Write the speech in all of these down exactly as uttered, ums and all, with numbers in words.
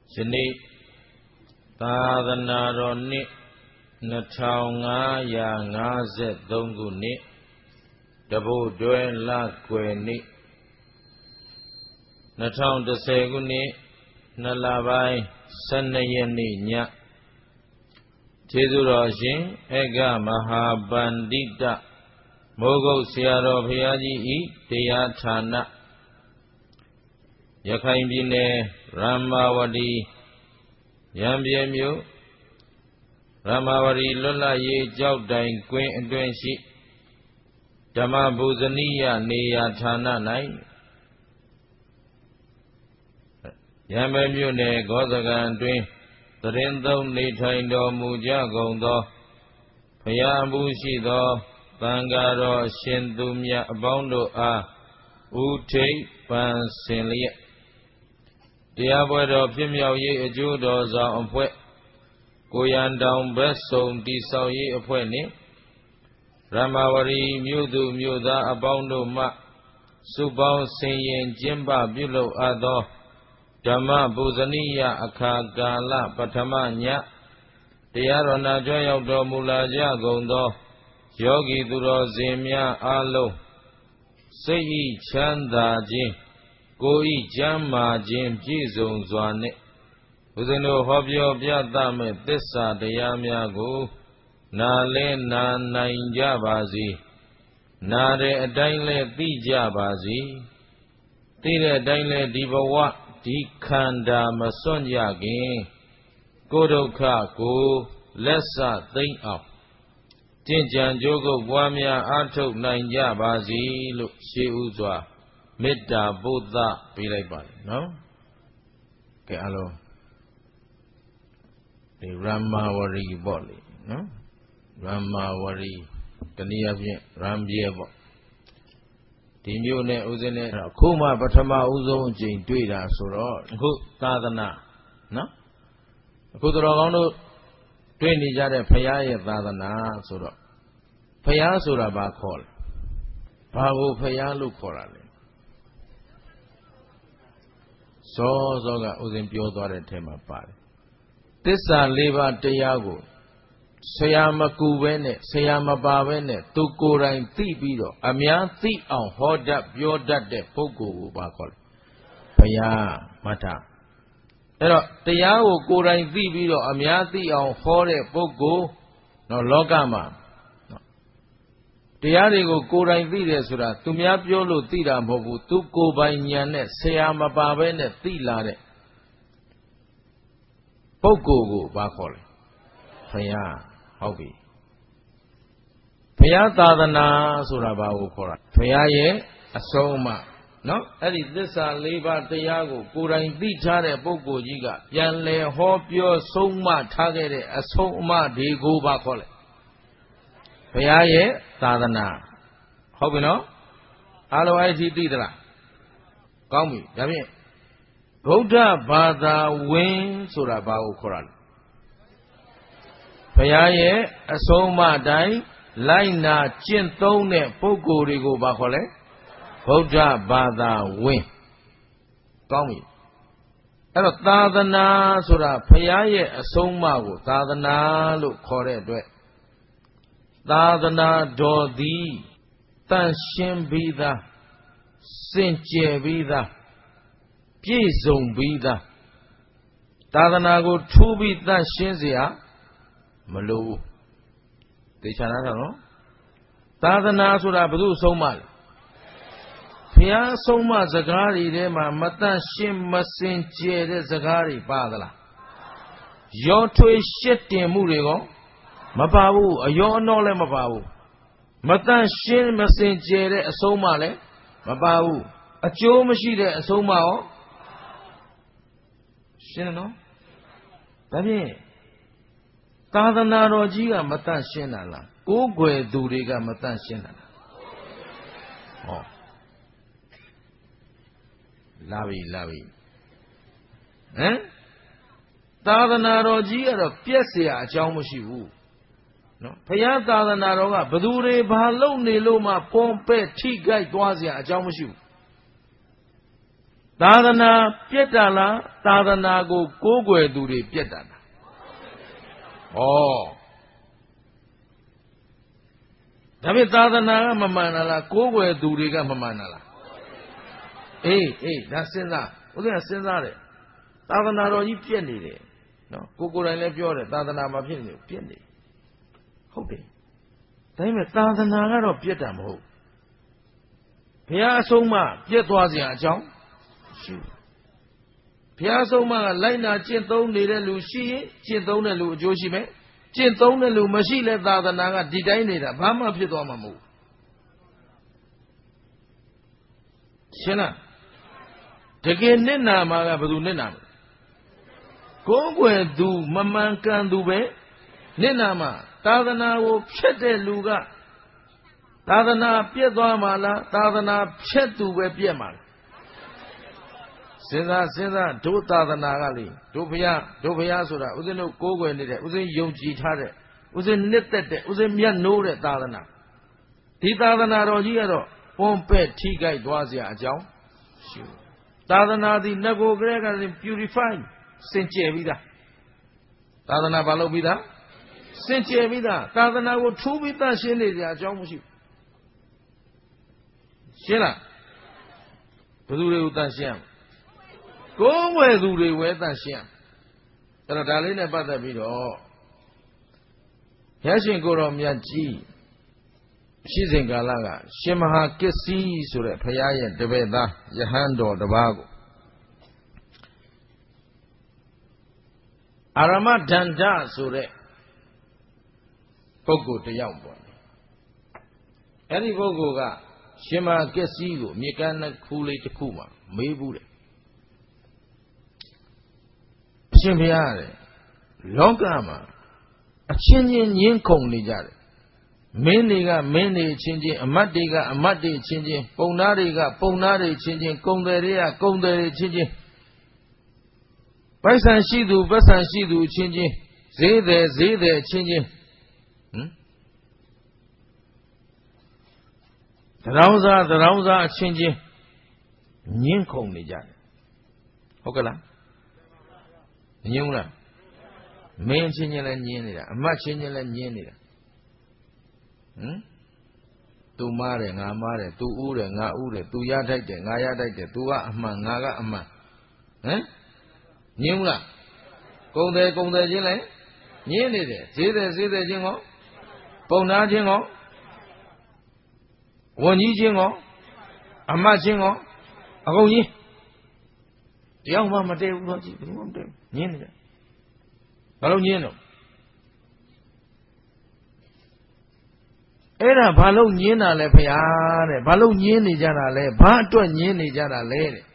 ယနေ့သာသနာတော်နှစ်နှစ်ထောင်ငါးရာငါးဆယ်သုံးခုနှစ်တဘို့တွဲလကွယ်နေ့နှစ်ထောင်တစ်ဆယ်ခုနှစ်နှစ်လပိုင်းဆယ်နှစ်ရက်နေ့ညကျေးဇူးတော်ရှင်ဧကမဟာပန္တိတမိုးကုတ်ဆရာတော်ဘုရားကြီးဤတရားဌာနရခိုင်ပြည်နယ်ရမ္မာဝတီရံပြဲမြို့ရမ္မာဝတီလွတ်လပ်ရေးကျောက်တိုင်ကွင်းအတွင်းရှိဓမ္မဘူဇနိယနေရာဌာန၌ရံပြဲမြို့နယ်ဂောဇကံအတွင်းသရင်သုံးနေထိုင်တော်မူကြကုန်သောဘုရားမှုရှိသောသံဃာတော်ရှင်သူမြတ်အပေါင်းတို့အားဥထိပ်ပန်ဆင်လျက်တရားပွဲတော်ဖြစ်မြောက်ရေးအကျိုးတော်ဆောင်အဖွဲ့ကိုရန်တောင်ဘက်စုံတိဆောက်ရေးအဖွဲ့နှင့်ရမ္မာဝတီမြို့သူမြို့သားအပေါင်းတို့မှစုပေါင်းဆင်ရင်ကျင်းပပြုလုပ်အပ်သောဓမ္မပူဇနိယအခါကာလပထမညတရားတော်နာကြွရောက်တော်မူလာကြကုန်သောယောဂီသူတော်စင်များအားလုံးစိတ်ဤချမ်းသာခြင်းကိုယ်ဤကျမ်းမာခြင်းပြည့်စုံစွာနှင့်ဦးဇင်းတို့ဟောပြောပြသမဲ့သစ္စာတရားများကိုနားလဲနာနိုင်ကြပါစေနားတဲ့အတိုင်းလဲသိကြပါစေသိတဲ့အတိုင်းလဲဒီဘဝဒီခန္ဓာမစွန့်ကြခင်ကိုယ်ဒုက္ခကိုလက်စသိမ့်အောင်ကျင့်ကြံကြိုးကုပ်ပွားများအားထုတ်နိုင်ကြပါစေလို့ရှေးဥစွာမေတ္တာပို့သပေးလိုက်ပါတယ်နော်ကဲအားလုံးဒီရမ္မာဝရီပေါ့လေနော်ရမ္မာဝရီတနည်းအားဖြင့်ရံပြဲပေါ့ဒီမျိုးနဲ့ဥစဉ်နဲ့အခုမှပထမဦးဆုံးအကြိမ်တွေ့တာဆိုတော့အခုသာသနာနော်အခုတော်ကောင်းတို့တွေ့နေကြတဲ့ဘုရားရဲ့သာသနာဆိုတော့ဘုရားဆိုတာဘာခေါ်လဲဘာကိုဘုရားလို့ခေါ်တာလဲစောစောကဥစဉ်ပြောသွားတဲ့အထက်မှာပါတယ်သစ္စာလေးပါးတရားကိုဆရာမကူပဲနဲ့ဆရာမပါပဲနဲ့သူကိုယ်တိုင်သိပြီးတော့အများသိအောင်ဟောတတ်ပြောတတ်တဲ့ပုဂ္ဂိုလ်ကိုဘာခေါ်လဲဘုရားမှတ်ထားအဲ့တော့တရားကိုကိုယ်တိုင်သိပြီးတော့အများသိအောင်ဟောတဲ့ပုဂ္ဂိုလ်နော်လောကမှာနော်တရားတွေကိုကိုယ်တိုင်သိတယ်ဆိုတာသူများပြောလို့သိတာမဟုတ်ဘူးသူကိုယ်ပိုင်ဉာဏ်နဲ့ဆရာမပါပဲနဲ့သိလာတဲ့ပုဂ္ဂိုလ်ကိုဘာခေါ်လဲဘုရားဟုတ်ပြီဘုရားသာသနာဆိုတာဘာကိုခေါ်တာဘုရားရဲ့အဆုံးအမနော်အဲ့ဒီသစ္စာလေးပါးတရားကိုကိုယ်တိုင်သိထားတဲ့ပုဂ္ဂိုလ်ကြီးကပြန်လည်ဟောပြောဆုံးမထားခဲ့တဲ့အဆုံးအမတွေကိုဘာခေါ်လဲဘုရားရဲ့သာသနာဟုတ်ပြီနော်အားလုံးအဲ့ဒီသိသလားကောင်းပြီဒါဖြင့်ဗုဒ္ဓဘာသာဝင်ဆိုတာဘာကိုခေါ်တာလဲဘုရားရဲ့အဆုံးအမတိုင်းလိုက်နာကျင့်သုံးတဲ့ပုဂ္ဂိုလ်တွေကိုဘာခေါ်လဲဗုဒ္ဓဘာသာဝင်ကောင်းပြီအဲ့တော့သာသနာဆိုတာဘုရားရဲ့အဆုံးအမကိုသာသနာလို့ခေါ်တဲ့အတွက်သာသနာတော်သည်တန်ရှင်းပြီးသားစင်ကြယ်ပြီးသားပြည့်စုံပြီးသားသာသနာကိုထူးပြီးတန်ရှင်းเสียမလိုဘူးသေချာလားနော်သာသနာဆိုတာဘု து ဆုံးမလဲဘုရားဆုံးမစကားတွေထဲမှာမတန့်ရှင်းမစင်ကြယ်တဲ့စကားတွေပါသလားရောထွေးရှစ်တင်မှုတွေကောမပါဘူးအယောအနောလည်းမပါဘူးမတန့်ရှင်းမစင်ကြယ်တဲ့အဆုံးမလည်းမပါဘူးအကျိုးမရှိတဲ့အဆုံးမရောရှင်းနော်ဒါဖြင့်သာသနာတော်ကြီးကမတန့်ရှင်းတာလားကိုးကွယ်သူတွေကမတန့်ရှင်းတာလားဟောလာပြီလာပြီဟမ်သာသနာတော်ကြီးကတော့ပြက်เสียအကြောင်းမရှိဘူးနော်ဘုရားသာသနာတော်ကဘသူတွေဘာလုပ်နေလို့မှပုံပဲ့ထိခိုက်သွားเสียအကြောင်းမရှိဘူးသာသနာပြတ်တာလားသာသနာကိုကိုးကွယ်သူတွေပြတ်တာလားဩဒါပေမဲ့သာသနာကမမှန်လားကိုးကွယ်သူတွေကမမှန်လားအေးအေးဒါစဉ်းစားဦးဇင်းကစဉ်းစားတယ်သာသနာတော်ကြီးပြတ်နေတယ်နော်ကိုကိုယ်တိုင်လည်းပြောတယ်သာသနာမှာဖြစ်နေပြတ်နေဟုတ်တယ်ဒါပေမဲ့သာသနာကတော့ပြတ်တာမဟုတ်ဘုရားအဆုံးအမပြတ်သွားစရာအကြောင်းရှိဘုရားအဆုံးအမကလိုက်နာကျင့်သုံးနေတဲ့လူရှိရင်ကျင့်သုံးတဲ့လူအကျိုးရှိမယ်ကျင့်သုံးတဲ့လူမရှိလဲသာသနာကဒီတိုင်းနေတာဘာမှဖြစ်သွားမှာမဟုတ်ရှင်းလားတကယ်နစ်နာမှာကဘယ်သူနစ်နာမလဲကိုယ်ွယ်သူမမှန်ကန်သူပဲနစ်နာမှာသာသနာကိုဖျက်တဲ့လူကသာသနာပြည့်သွားမှာလားသာသနာဖျက်သူပဲပြည့်မှာလားစဉ်းစားစဉ်းစားဒုသာသနာကလေဒုဘုရားဒုဘုရားဆိုတာဥစဉ်တို့ကိုးကွယ်နေတဲ့ဥစဉ်ယုံကြည်ထားတဲ့ဥစဉ်နှစ်သက်တဲ့ဥစဉ်မြတ်နိုးတဲ့သာသနာဒီသာသနာတော်ကြီးကတော့ပွန်ပဲ့ထိခိုက်သွားစရာအကြောင်းရှိဘူးသာသနာသည်ငကိုကလေးက purify စင်ကြယ်ပြီးသားသာသနာဘာလို့ပြီးသားစင်ကြယ်ပြီးသားသာသနာကိုထူးပြီးသားရှင်းနေကြအကြောင်းမရှိဘူးရှင်းလားဘယ်သူတွေကိုတန်ရှင်းကိုးဝယ်သူတွေဝဲတန်ရှင်းအဲ့တော့ဒါလေးနဲ့ပတ်သက်ပြီးတော့ဘုရားရှင်ကိုတော်မြတ်ကြီးရှိစဉ်ကာလကရှင်မဟာကစ္စည်းဆိုတဲ့ဘုရားရဲ့တပည့်သားယဟန်တော်တစ်ပါးကိုအာရမဒန္တဆိုတဲ့ပုဂ္ဂိုလ်တစ်ယောက်ပေါ့အဲ့ဒီပုဂ္ဂိုလ်ကရှင်မဟာကစ္စည်းကိုမြေကမ်းတစ်ခုလေးတစ်ခုမှာမေးဘူးတယ်အရှင်ဘုရားတဲ့လောကမှာအချင်းချင်းညှင်းခုန်နေကြတယ်မင်းတွေကမင်းတွေချင်းချင်းအမတ်တွေကအမတ်တွေချင်းချင်းပုံသားတွေကပုံသားတွေချင်းချင်းကုံတယ်တွေကကုံတယ်တွေချင်းချင်းပိုက်ဆံရှိသူပတ်ဆံရှိသူချင်းချင်းဈေးတယ်ဈေးတယ်ချင်းချင်းဟမ်တရောင်းစားတရောင်းစားအချင်းချင်းညှင်းခုန်နေကြတယ်ဟုတ်ကဲ့လားညှင်းလားမင်းချင်းချင်းလည်းညှင်းနေတာအမတ်ချင်းချင်းလည်းညှင်းနေတာဟမ်သူမားတယ်ငါမားတယ်သူဥတယ်ငါဥတယ်သူရထိုက်တယ်ငါရထိုက်တယ်သူကအမှန်ငါကအမှန်ဟမ်ညင်းလားကုံတယ်ကုံတယ်ချင်းလည်းညင်းနေတယ်ဈေးတယ်ဈေးတယ်ချင်းကောပုံနာချင်းကောဝန်ကြီးချင်းကောအမတ်ချင်းကောအကုန်ကြီးတယောက်မှမတည့်ဘူးတော့ကြည့်ဘယ်မှမတည့်ညင်းနေတယ်ဘာလို့ညင်းတော့အဲ့ဒါဘာလို့ညင်းတာလဲဖရာတဲ့ဘာလို့ညင်းနေကြတာလဲဘာအတွက်ညင်းနေကြတာလဲတဲ့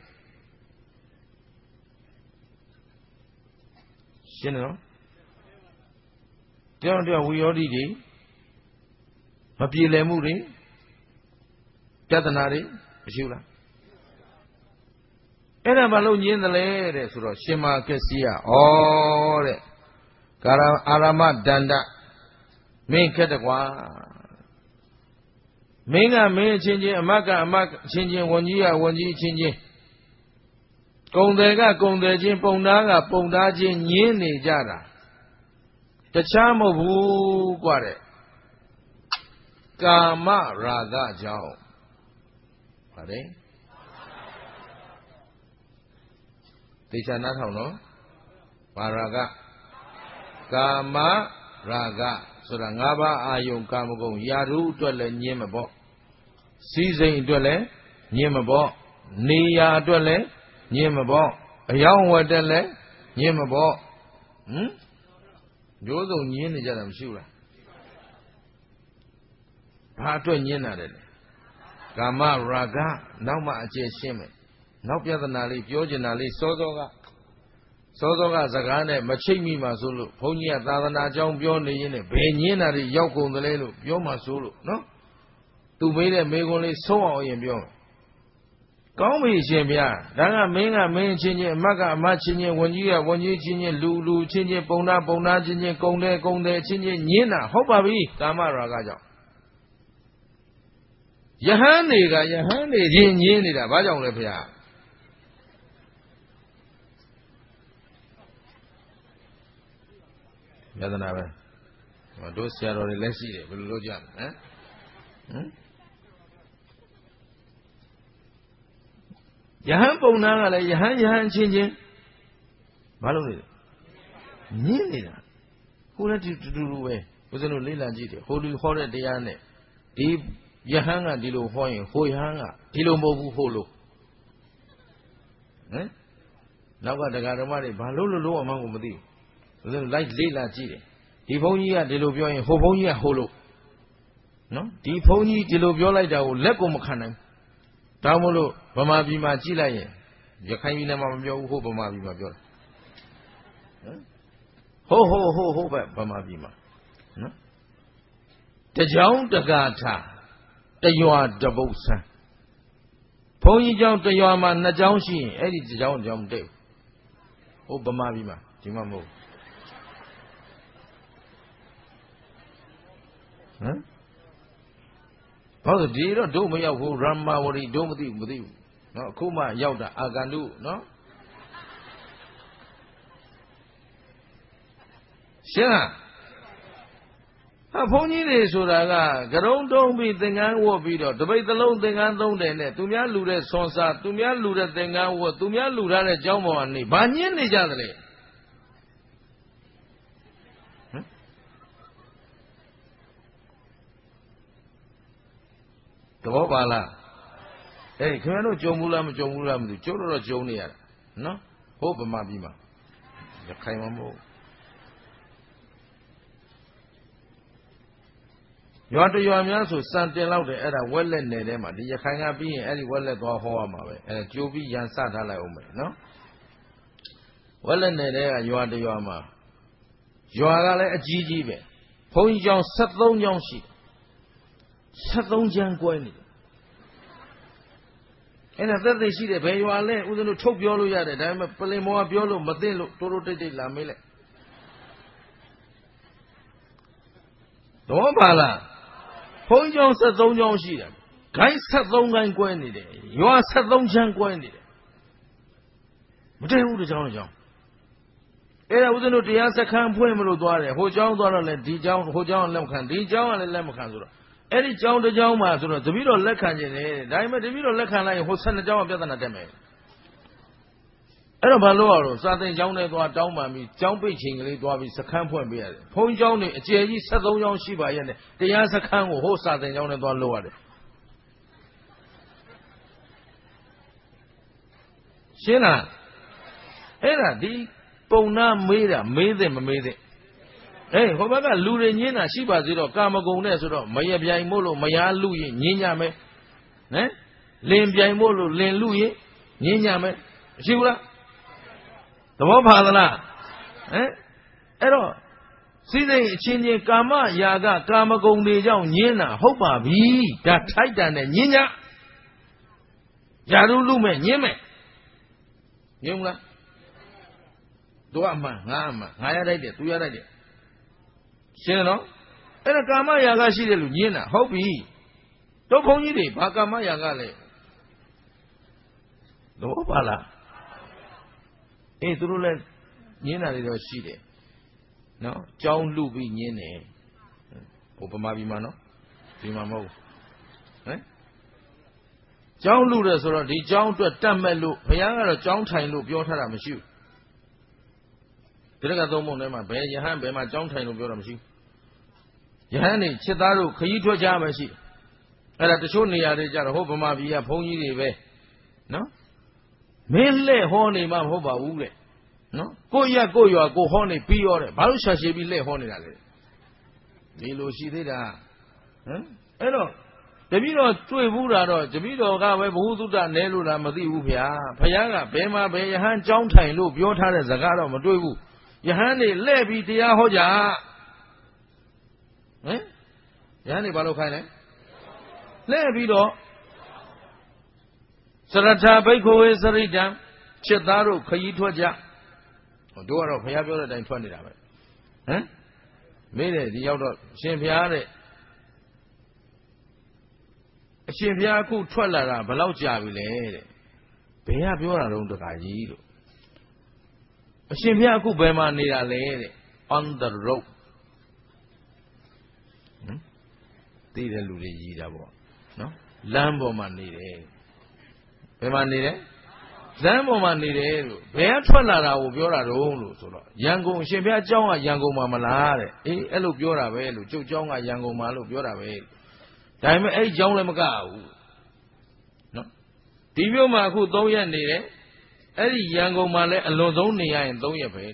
ရှင်းနော်တောင်းတောင်းဝီယောတိတွေမပြေလည်မှုတွေပြဿနာတွေမရှိဘူးလားအဲ့ဒါဘာလို့ညင်းတယ်လဲတဲ့ဆိုတော့ရှင်မကစ္စည်းကဩတဲ့ကာရအာရမဒန္တမင်းခက်တကွာမင်းကမင်းအချင်းချင်းအမတ်ကအမတ်အချင်းချင်းဝန်ကြီးကဝန်ကြီးအချင်းချင်းကုံတယ်ကကုံတယ်ချင်းပုံသားကပုံသားချင်းညင်းနေကြတာတခြားမဟုတ်ဘူးกว่าတဲ့ကာမရာဂကြောင့်ပါတယ်သိချာနားထောင်နော်ဘာရာဂကာမရာဂဆိုတာ၅ပါးအာယုံကာမဂုဏ်ယာရုအတွက်လည်းညင်းမပေါ့စီးစိမ်အတွက်လည်းညင်းမပေါ့နေရာအတွက်လည်းညင်းမပေါ့အယောင်းဝတ်တက်လည်းညင်းမပေါ့ဟမ်မျိုးစုံညင်းနေကြတာမရှိဘူးလားဘာအတွက်ညင်းတာလဲကာမရာဂနောက်မှအကျဉ်းရှင်းမယ်နောက်ပြဿနာလေးပြောချင်တာလေးစောစောကစောစောကစကားနဲ့မချိတ်မိမှဆိုလို့ဘုန်းကြီးကသာသနာအကြောင်းပြောနေရင်လည်းဘယ်ညင်းတာတွေရောက်ကုန်သလဲလို့ပြောမှဆိုလို့နော်သူမေးတဲ့မေးခွန်းလေးဆုံးအောင်ရင်ပြောမယ်ကောင်းပြီရှင်ဗျာဒါကမင်းကမင်းချင်းချင်းအမတ်ကအမတ်ချင်းချင်းဝန်ကြီးကဝန်ကြီးချင်းချင်းလူလူချင်းချင်းပုံနာပုံနာချင်းချင်းကုံတယ်ကုံတယ်ချင်းချင်းညင်းတာဟုတ်ပါပြီကာမရာဂကြောင့်ယဟန်တွေကယဟန်တွေချင်းညင်းနေတာဘာကြောင့်လဲဗျာယတနာပဲတို့ဆရာတော်တွေလည်းရှိတယ်ဘယ်လိုလုပ်ကြလဲဟမ်ဟမ်ယဟန်ပုံနာကလည်းယဟန်ယဟန်ချင်းချင်းမလုပ်နေတယ်ညင်းနေတာကိုလည်းတူတူတူပဲဦးဇင်းတို့လေ့လာကြည့်တယ်ဟိုလူဟောတဲ့တရားနဲ့ဒီယဟန်ကဒီလိုဟောရင်ဟိုယဟန်ကဒီလိုမဟုတ်ဘူးဟိုလိုဟမ်နောက်ကတရားဓမ္မတွေဘာလို့လို့လို့အမှန်းကိုမသိဘူးဦးဇင်းတို့လိုက်လေ့လာကြည့်တယ်ဒီဘုန်းကြီးကဒီလိုပြောရင်ဟိုဘုန်းကြီးကဟိုလိုနော်ဒီဘုန်းကြီးဒီလိုပြောလိုက်တာကိုလက်ကိုမခံနိုင်ဒါမှမဟုတ်ဗမာပြည်မှာကြည့်လိုက်ရင်ရခိုင်ပြည်နယ်မှာမပြောဘူးဟိုဗမာပြည်မှာပြောတာဟမ်ဟိုဟိုဟိုဟိုပဲဗမာပြည်မှာနော်တကြောင်တကာထတရွာတပုတ်ဆန်းဘုန်းကြီးကျောင်းတရွာမှာနှစ်ကျောင်းရှိရင်အဲ့ဒီတကြောင်တကြောင်မတည့်ဘူးဟိုဗမာပြည်မှာဒီမှာမဟုတ်ဟမ်ဘာလို့ဒီတော့တို့မရောက်ဘူးရမ္မာဝရီတို့မသိဘူးမသိဘူးနော်အခုမှရောက်တာအာကန်တုနော်ရှင်းလားဟာဘုန်းကြီးတွေဆိုတာကကရုံတုံးပြီးသင်္ကန်းဝတ်ပြီးတော့တပိတ်သလုံးသင်္ကန်းသုံးတယ်နဲ့သူများလူတဲ့ဆွန်စာသူများလူတဲ့သင်္ကန်းဝတ်သူများလူထားတဲ့ကျောင်းပေါ်ကနေဘာညင်းနေကြသလဲသဘောပါလားအေးခင်ဗျားတို့ကြုံဘူးလားမကြုံဘူးလားမသိဘူးကျုပ်တို့တော့ကြုံနေရတာနော်ဟုတ်ဗမာပြည်မှာရခိုင်မှာမဟုတ်ရွာတရွာများဆိုစံတင်လောက်တယ်အဲ့ဒါဝက်လက်နယ်ထဲမှာဒီရခိုင်ကပြီးရင်အဲ့ဒီဝက်လက်သွားဟောရမှာပဲအဲကြိုးပြီးရန်စထားလိုက်အောင်မယ်နော်ဝက်လက်နယ်ထဲကရွာတရွာမှာရွာကလည်းအကြီးကြီးပဲဘုန်းကြီးကျောင်းဆက်သုံးကျောင်းရှိဆက်သုံးချမ်းကွဲနေတယ်အဲ့ဒါသက်သေရှိတယ်ဘယ်ရွာလဲဦးဇင်းတို့ထုတ်ပြောလို့ရတယ်ဒါပေမဲ့ပလင်မောကပြောလို့မသိလို့တိုးတိုးတိတ်တိတ်လာမေးလိုက်တော့ပါလားဘုန်းကြီးကျောင်းဆက်သုံးကျောင်းရှိတယ်ဂိုင်းဆက်သုံးဂိုင်းကွဲနေတယ်ရွာဆက်သုံးချမ်းကွဲနေတယ်မတည့်ဘူးတကြောင်တကြောင်အဲ့ဒါဦးဇင်းတို့တရားစခန်းဖွင့်မလို့သွားတယ်ဟိုကျောင်းသွားတော့လည်းဒီကျောင်းဟိုကျောင်းလက်မခံဒီကျောင်းကလည်းလက်မခံဆိုတော့အဲ့ဒီကျောင်းတစ်ကျောင်းမှာဆိုတော့တပည့်တော်လက်ခံခြင်းလေဒါပေမဲ့တပည့်တော်လက်ခံလိုက်ရင်ဟိုဆယ်နှစ်ကျောင်းကပြဿနာတက်မယ်အဲ့တော့ဘာလို့ရတော့စာသင်ကျောင်းထဲသွားတောင်းပန်ပြီးကျောင်းပိတ်ချိန်ကလေးသွားပြီးစခန်းဖွင့်ပေးရတယ်ဘုန်းကြီးကျောင်းတွေအကျယ်ကြီးဆက်သုံးကျောင်းရှိပါရဲ့နဲ့တရားစခန်းကိုဟိုစာသင်ကျောင်းထဲသွားလုပ်ရတယ်ရှင်းလားအဲ့ဒါဒီပုံနာမေးတာမေးတဲ့မမေးတဲ့အေးဟိုဘက်ကလူတွေညင်းတာရှိပါသေးတော့ကာမဂုဏ်နဲ့ဆိုတော့မရပြိုင်မို့လို့မယားလူရင်ညင်းကြမယ်ဟမ်လင်ပြိုင်မို့လို့လင်လူရင်ညင်းကြမယ်မရှိဘူးလားသဘောပါသလားဟမ်အဲ့တော့စိစိမ်အချင်းချင်းကာမရာဂကာမဂုဏ်တွေကြောင့်ညင်းတာဟုတ်ပါပြီဒါထိုက်တန်နဲ့ညင်းကြယာရုလူမဲ့ညင်းမဲ့ညင်းမလားတို့အမှန်ငါအမှန်ငါရလိုက်တယ်သူရလိုက်တယ်ရှင်းနော်အဲ့ဒါကာမရာဂရှိတယ်လို့ညင်းတာဟုတ်ပြီတို့ဘုန်းကြီးတွေဘာကာမရာဂလဲတော့ပါလားအေးသူတို့လည်းညင်းတာတွေတော့ရှိတယ်နော်ကြောင်းလူပြီးညင်းတယ်ဟိုဗမာပြည်မှာနော်ဒီမှာမဟုတ်ဟမ်ကြောင်းလူတယ်ဆိုတော့ဒီကြောင်းအတွက်တတ်မဲ့လို့ဘုရားကတော့ကြောင်းထိုင်လို့ပြောထားတာမရှိဘူးဒီကသုံးပုံထဲမှာဘယ်ယဟန်ဘယ်မှာကြောင်းထိုင်လို့ပြောတာမရှိဘူးယဟန်နေချက်သားတို့ခရီးထွက်ကြမှရှိအဲ့ဒါတချို့နေရာတွေကြတော့ဟိုဗမာပြည်ကဘုန်းကြီးတွေပဲနော်မင်းလှဲ့ဟောနေမှမဟုတ်ပါဘူးတဲ့နော်ကိုရကိုရွာကိုဟောနေပြီးရောတဲ့ဘာလို့ရှာရှည်ပြီးလှဲ့ဟောနေတာလဲဒီလိုရှိသေးတာဟမ်အဲ့တော့တပည့်တော်တွေ့ဘူးတာတော့တပည့်တော်ကပဲဘ ഹു သုတ္တနဲလို့လားမသိဘူးဗျာဘုရားကဘယ်မှာဘယ်ယဟန်ကြောင်းထိုင်လို့ပြောထားတဲ့စကားတော့မတွေ့ဘူးယဟန်နေလှဲ့ပြီးတရားဟောကြဟမ်ယဟန်နေဘာလို့ခိုင်းလဲလှဲ့ပြီးတော့စရထဘိက္ခဝေစရိတံချက်သားတို့ခရီးထွက်ကြတို့ကတော့ဘုရားပြောတဲ့အတိုင်းထွက်နေတာပဲဟမ်မေးတယ်ဒီရောက်တော့ရှင်ဘုရားတဲ့အရှင်ဘုရားအခုထွက်လာတာဘယ်လောက်ကြာပြီလဲတဲ့ဘယ်ကပြောတာတော့တခါကြီးလို့အရှင်ဘုရားအခုဘယ်မှာနေတာလဲတဲ့ on the road သိတဲ့လူတွေရည်တာပေါ့နော်လမ်းပေါ်မှာနေတယ်ဘယ်မှာနေတယ်လမ်းပေါ်မှာနေတယ်လို့ဘယ်ကထွက်လာတာကိုပြောတာတော့လို့ဆိုတော့ရန်ကုန်အရှင်ဘုရားအကြောင်းကရန်ကုန်မှာမလားတဲ့အေးအဲ့လိုပြောတာပဲလို့ကျုပ်เจ้าကရန်ကုန်မှာလို့ပြောတာပဲဒါပေမဲ့အဲ့เจ้าလည်းမကဘူးနော်ဒီမြို့မှာအခုသုံးရက်နေတယ်အဲ့ဒီရန်ကုန်မှာလည်းအလွန်ဆုံးနေရရင်သုံးရက်ပဲ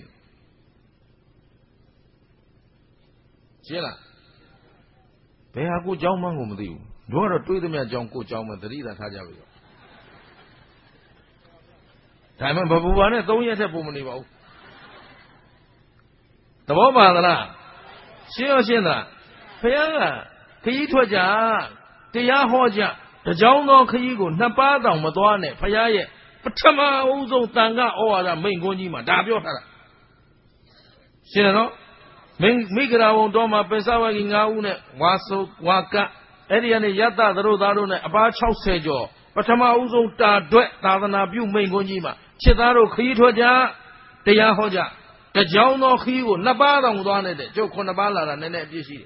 ရှင်းလားဘယ်ဟာကိုเจ้าမှန်းကိုမသိဘူးတို့ကတော့တွေးသမျှเจ้าကိုเจ้าမှသတိသာထားကြပြီဒါမှမဟုတ်ဘဘူပါနဲ့သုံးရက်ထက်ပုံမနေပါဘူးသဘောပါသလားရှင်းရောရှင်းလားဘုရားကခရီးထွက်ကြတရားဟောကြတကြောင်သောခရီးကိုနှစ်ပါးတောင်မသွားနဲ့ဘုရားရဲ့ပထမအဦးဆုံးတန်ခါဩဝါဒမိန့်ခွန်းကြီးမှာဒါပြောထားတာရှင်းတယ်နော်မိမိဂရာဝံတော်မှာပိဿဝဂီ၅ဦးနဲ့ဝါဆုဝါကအဲ့ဒီကနေယတ္တသရုပ်သားတို့နဲ့အပါ၆၀ကျော်ပထမဦးဆုံးတာတွက်သာသနာပြုမိန့်ခွန်းကြီးမှာခြေသားတို့ခရီးထွက်ကြတရားဟောကြတကြောင်သောခရီးကိုနှစ်ပါးတောင်သွားနေတဲ့ကျုပ်ခုနှစ်ပါးလာတာနည်းနည်းအပြည့်ရှိတယ်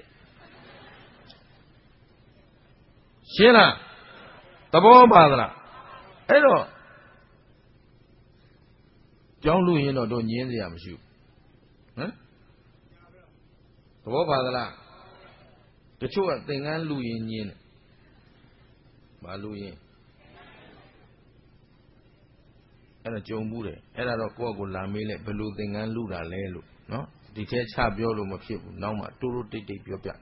ရှင်းလားသဘောပါသလားအဲ့တော့ကြောင်းလူရင်တော့တို့ညင်းစရာမရှိဘူးဟမ်သဘောပါသလားတချို့ကသင်္ကန်းလူရင်ညင်းတယ်ဘာလူရင်အဲ့ဒါကြုံဘူးတယ်အဲ့ဒါတော့ကိုယ့်အကိုလာမေးလိုက်ဘယ်လိုသင်္ကန်းလူတာလဲလို့နော်ဒီထဲချပြောလို့မဖြစ်ဘူးနောက်မှတူတူတိတ်တိတ်ပြောပြ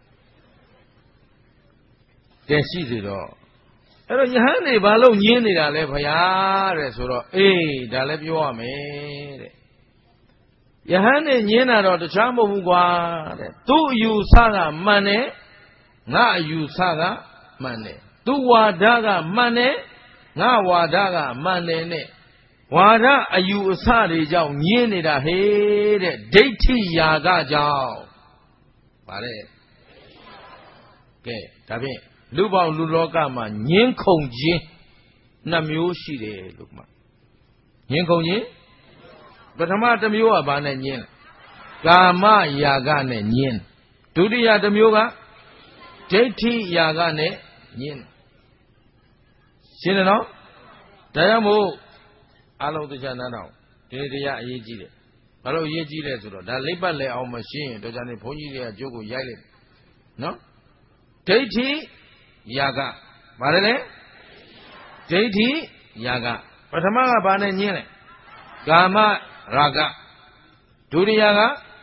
ကဲရှိစေတော့အဲ့တော့ယဟန်နေဘာလို့ညင်းနေတာလဲဖယားတဲ့ဆိုတော့အေးဒါလည်းပြောရမယ်တဲ့ယဟန်နေညင်းတာတော့တခြားမဟုတ်ဘူးကွာတဲ့သူ့အယူဆကမှန်တယ်ငါအယူဆကမှန်တယ်သူ့ဝါဒကမှန်တယ်ငါဝါဒကမှန်တယ်နဲ့ဝါဒအယူအဆတွေကြောင့်ညင်းနေတာဟေးတဲ့ဒိဋ္ဌိယာကကြောင့်ဗါတဲ့ကဲဒါဖြင့်လူပေါင်းလူလောကမှာညင်းခုန်ခြင်းနှစ်မျိုးရှိတယ်လို့မှညင်းခုန်ခြင်းပထမတစ်မျိုးကဘာနဲ့ညင်းလဲကာမယာကနဲ့ညင်းဒုတိယတစ်မျိုးကဒိဋ္ဌိယာကနဲ့ညင်းရှင်းတယ်နော်ဒါကြောင့်မို့အလုံးတခြားနားတော့ဒီတရားအရေးကြီးတယ်ဘာလို့အရေးကြီးလဲဆိုတော့ဒါလိပ်ပတ်လဲအောင်မရှင်းရင်တော့ကြနေဘုန်းကြီးတွေကကျုပ်ကိုရိုက်လိုက်နော်ဒိဋ္ဌိယာကဘာလဲလဲဒိဋ္ဌိယာကပထမကဘာနဲ့ညင်းလဲကာမရာဂဒုတိယက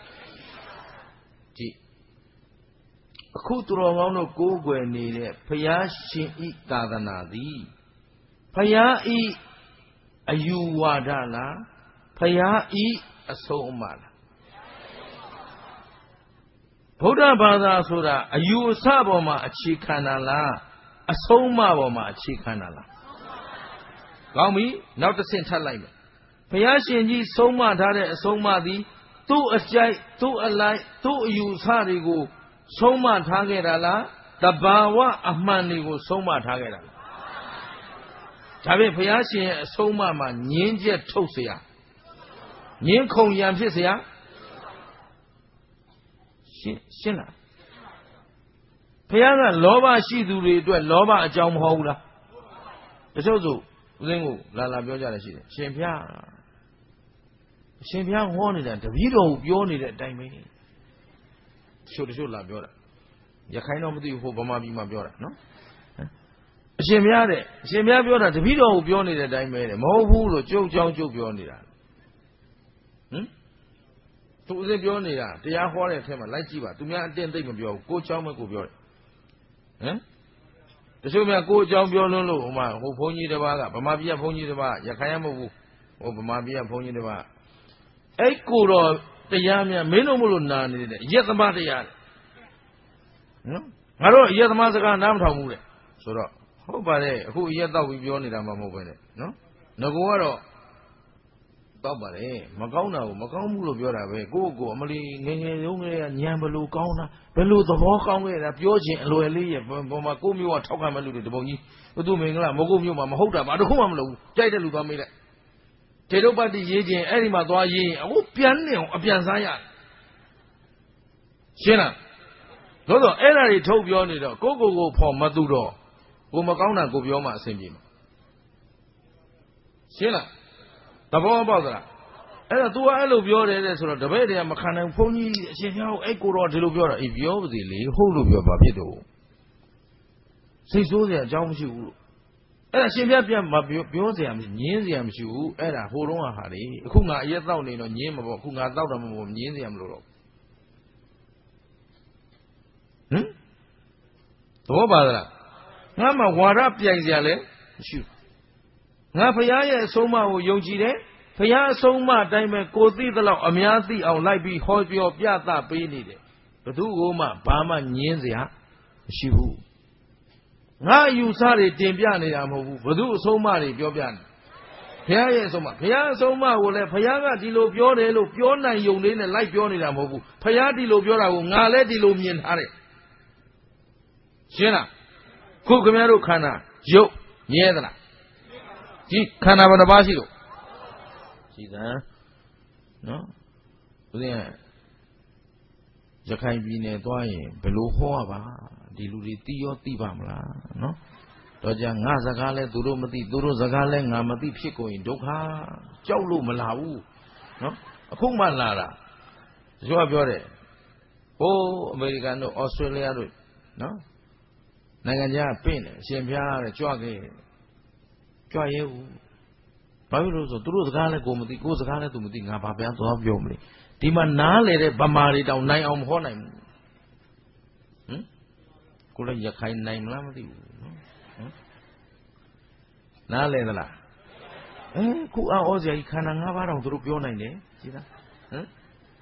ကြည့်အခုသူတော်ကောင်းတို့ကိုးကွယ်နေတဲ့ဘုရားရှင်ဤသာသနာသည်ဘုရားဤအယူဝါဒလားဘုရားဤအဆုံးအမလားဗုဒ္ဓဘာသာဆိုတာအယူအဆပေါ်မှာအခြေခံတာလားအဆုံးအမပေါ်မှာအခြေခံတာလားကောင်းပြီနောက်တစ်ဆင့်ထပ်လိုက်မယ်ဘုရားရှင်ကြီးဆုံးမထားတဲ့အဆုံးအမသည်သူ့အကြိုက်သူ့အလိုက်သူ့အယူအဆတွေကိုဆုံးမထားခဲ့တာလားတဘာဝအမှန်တွေကိုဆုံးမထားခဲ့တာလားဒါဖြင့်ဘုရားရှင်ရဲ့အဆုံးအမမှာညင်းချက်ထုတ်เสียညင်းခုန်ရံဖြစ်เสียရှင်းရှင်းလားဘုရားကလောဘရှိသူတွေအတွက်လောဘအကြောင်းမဟုတ်ဘူးလားတချို့ဆိုဦးသိန်းကိုလာလာပြောကြတယ်ရှိတယ်ရှင်ဘုရားအရှင်ဘုရားဟောနေတာတပည့်တော်ကိုပြောနေတဲ့အတိုင်းပဲတချို့တချို့လာပြောတာရခိုင်တော့မသိဘူးဟိုဗမာပြည်မှာပြောတာနော်အရှင်ဘုရားတဲ့အရှင်ဘုရားပြောတာတပည့်တော်ကိုပြောနေတဲ့အတိုင်းပဲတဲ့မဟုတ်ဘူးလို့ကြုတ်ကြောင်းကြုတ်ပြောနေတာဟမ်သူဦးသိန်းပြောနေတာတရားဟောတဲ့အထက်မှာလိုက်ကြည့်ပါသူများအတင်းသိမ့်မပြောဘူးကိုချောင်းပဲကိုပြောတယ်ဟမ်တချို့များကိုအကြောင်းပြောလွန်းလို့ဟိုမှာဟိုဘုန်းကြီးတစ်ပါးကဗမာပြည်ကဘုန်းကြီးတစ်ပါးရခိုင်ရမဟုတ်ဘူးဟိုဗမာပြည်ကဘုန်းကြီးတစ်ပါးအဲ့ကိုတော့တရားများမင်းတို့မလို့နာနေတယ်ရက်သမားတရားတဲ့နော်ငါတို့ရက်သမားစကားနားမထောင်ဘူးတဲ့ဆိုတော့ဟုတ်ပါတယ်အခုရက်တော့ပြီးပြောနေတာမှမဟုတ်ပဲနဲ့နော်ငကောကတော့တောက်ပါတယ်မကောင်းတာကိုမကောင်းဘူးလို့ပြောတာပဲကိုယ့်ကိုယ်အမလီငယ်ငယ်ရုံးကလေးကညံဘလို့ကောင်းတာဘလို့သဘောကောင်းခဲ့တာပြောခြင်းအလွယ်လေးရဲ့ပေါ်မှာကိုမျိုးကထောက်ခံမဲ့လူတွေတပုံကြီးဘုသူမင်္ဂလာမဟုတ်မျိုးမှာမဟုတ်တာဘာတစ်ခုမှမလုပ်ဘူးကြိုက်တဲ့လူသွားမေးလိုက်တေတုပ္ပတ္တိရေးခြင်းအဲ့ဒီမှာသွားရေးရင်အခုပြန်နေအောင်အပြန်စားရတယ်ရှင်းလားသို့တော့အဲ့ဒါတွေထုတ်ပြောနေတော့ကိုကိုကိုဖော်မသူတော့ကိုမကောင်းတာကိုပြောမှအဆင်ပြေမှာရှင်းလားသဘောပေါက်သလားအဲ့တော့ तू ကအဲ့လိုပြောတယ်တဲ့ဆိုတော့တပည့်တွေကမခံနိုင်ဘုန်းကြီးအရှင်ဘုရားကိုအဲ့ကိုတော့ဒီလိုပြောတာအေးပြောပါစေလေဟုတ်လို့ပြောပါဖြစ်တော့စိတ်ဆိုးစရာအကြောင်းမရှိဘူးအဲ့ဒါရှင်ဘုရားပြန်မပြောပြောစရာမရှိညင်းစရာမရှိဘူးအဲ့ဒါဟိုတုန်းကဟာလေအခုငါအရက်တောက်နေတော့ညင်းမှာပေါ့အခုငါတောက်တော့မဟုတ်ညင်းစရာမလိုတော့ဟမ်သဘောပါသလားငါမှဝါဒပြိုင်စရာလည်းမရှိဘူးငါဘုရားရဲ့အဆုံးအမကိုယုံကြည်တယ်ဘုရားအဆုံးအမအတိုင်းပဲကိုသိသလောက်အများသိအောင်လိုက်ပြီးဟောပြောပြသပေးနေတယ်ဘယ်သူ့ကိုမှဘာမှညင်းစရာမရှိဘူးငါအယူဆတွေတင်ပြနေတာမဟုတ်ဘူးဘယ်သူအဆုံးအမတွေပြောပြနေဘုရားရဲ့အဆုံးအမဘုရားအဆုံးအမကိုလည်းဘုရားကဒီလိုပြောတယ်လို့ပြောနိုင်ယုံလေးနဲ့လိုက်ပြောနေတာမဟုတ်ဘူးဘုရားဒီလိုပြောတာကိုငါလည်းဒီလိုမြင်ထားတယ်ရှင်းလားခုခင်ဗျားတို့ခန္ဓာရုပ်မြဲသလားဒီခန္ဓာဘယ်နှပါးရှိလို့ရှိသံနော်ဦးဇင်းရခိုင်ပြည်နယ်သွားရင်ဘယ်လိုဟောရပါဒီလူတွေသိရောသိပါမလားနော်တော့ကြငါစကားလဲသူတို့မသိသူတို့စကားလဲငါမသိဖြစ်ကုန်ရင်ဒုက္ခကြောက်လို့မလာဘူးနော်အခုမှလာတာသူကပြောတယ်ဟိုးအမေရိကန်တို့ဩစတြေးလျတို့နော်နိုင်ငံခြားပင့်တယ်အရှင်ဘုရားတဲ့ကြွခဲ့ကြွရဲဘူးဘာဖြစ်လို့ဆိုသူတို့စကားလဲကိုမသိကိုယ်စကားလဲသူမသိငါဘာပြန်သွားပြောမလဲဒီမှာနားလေတဲ့ဗမာတွေတောင်နိုင်အောင်မဟောနိုင်ဘူးဟမ်ကိုလည်းရခိုင်နိုင်မလားမသိဘူးနော်ဟမ်နားလေသလားအဲခုအောဩစရာကြီးခန္ဓာ၅ပါးတောင်သူတို့ပြောနိုင်တယ်ကြည်လားဟမ်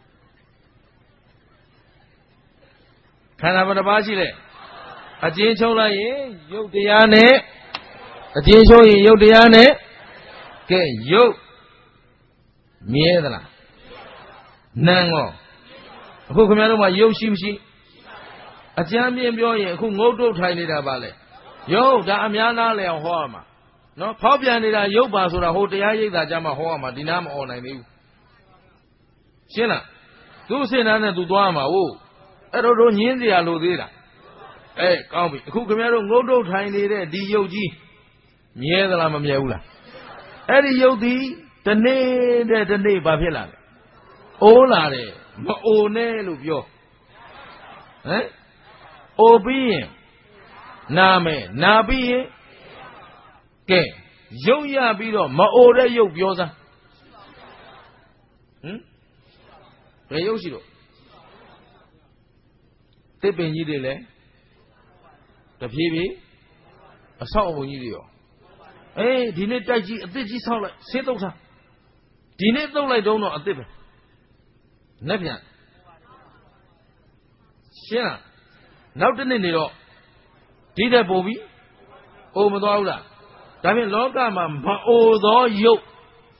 ခန္ဓာဘယ်နှပါးရှိလဲအကျဉ်းချုပ်လိုက်ရင်ရုပ်တရားနဲ့အကျဉ်းချုပ်ရင်ရုပ်တရားနဲ့ကဲရုပ်မြဲသလားနာမ်ရောအခုခင်ဗျားတို့မှာရုပ်ရှိမရှိအကျမ်းပြင်းပြောရင်အခုငုတ်တုတ်ထိုင်နေတာပါလေရုပ်ဒါအများသားလဲအောင်ဟောရမှာနော်ဖောက်ပြန်နေတာရုပ်ပါဆိုတာဟိုတရားရိပ်သာကြမှာဟောရမှာဒီနားမអော်နိုင်သေးဘူးရှင်းလားသူ့စင်သားနဲ့သူသွားမှာဟုတ်အဲ့တော့တို့ညင်းစရာလိုသေးလားအဲကောင်းပြီအခုခင်ဗျားတို့ငုတ်တုတ်ထိုင်နေတဲ့ဒီရုပ်ကြီးမြဲသလားမမြဲဘူးလားအဲ့ဒီရုပ်သည်တနေ့တဲ့တနေ့ဘာဖြစ်လာလဲအိုးလာတယ်မအိုနဲ့လို့ပြောဟမ်အိုပြီးရင်နာမယ်နာပြီးရင်ကဲရုပ်ရပြီးတော့မအိုတဲ့ရုပ်ပြောစမ်းဟမ်ဘယ်ရုပ်ရှိတော့တစ်ပင်ကြီးတွေလည်းတဖြည်းဖြည်းအဆောက်အုံကြီးတွေရောအေးဒီနေ့တိုက်ကြီးအသစ်ကြီးဆောက်လိုက်ဆေးတုပ်ထားဒီနေ့တုပ်လိုက်တော့တော့အသစ်ပဲနဲ့ပြန်ရှင်းလားနောက်တစ်နေ့နေတော့ဒီတဲ့ပုံပြီးအိုမသွားဘူးလားဒါဖြင့်လောကမှာမအိုသောရုပ်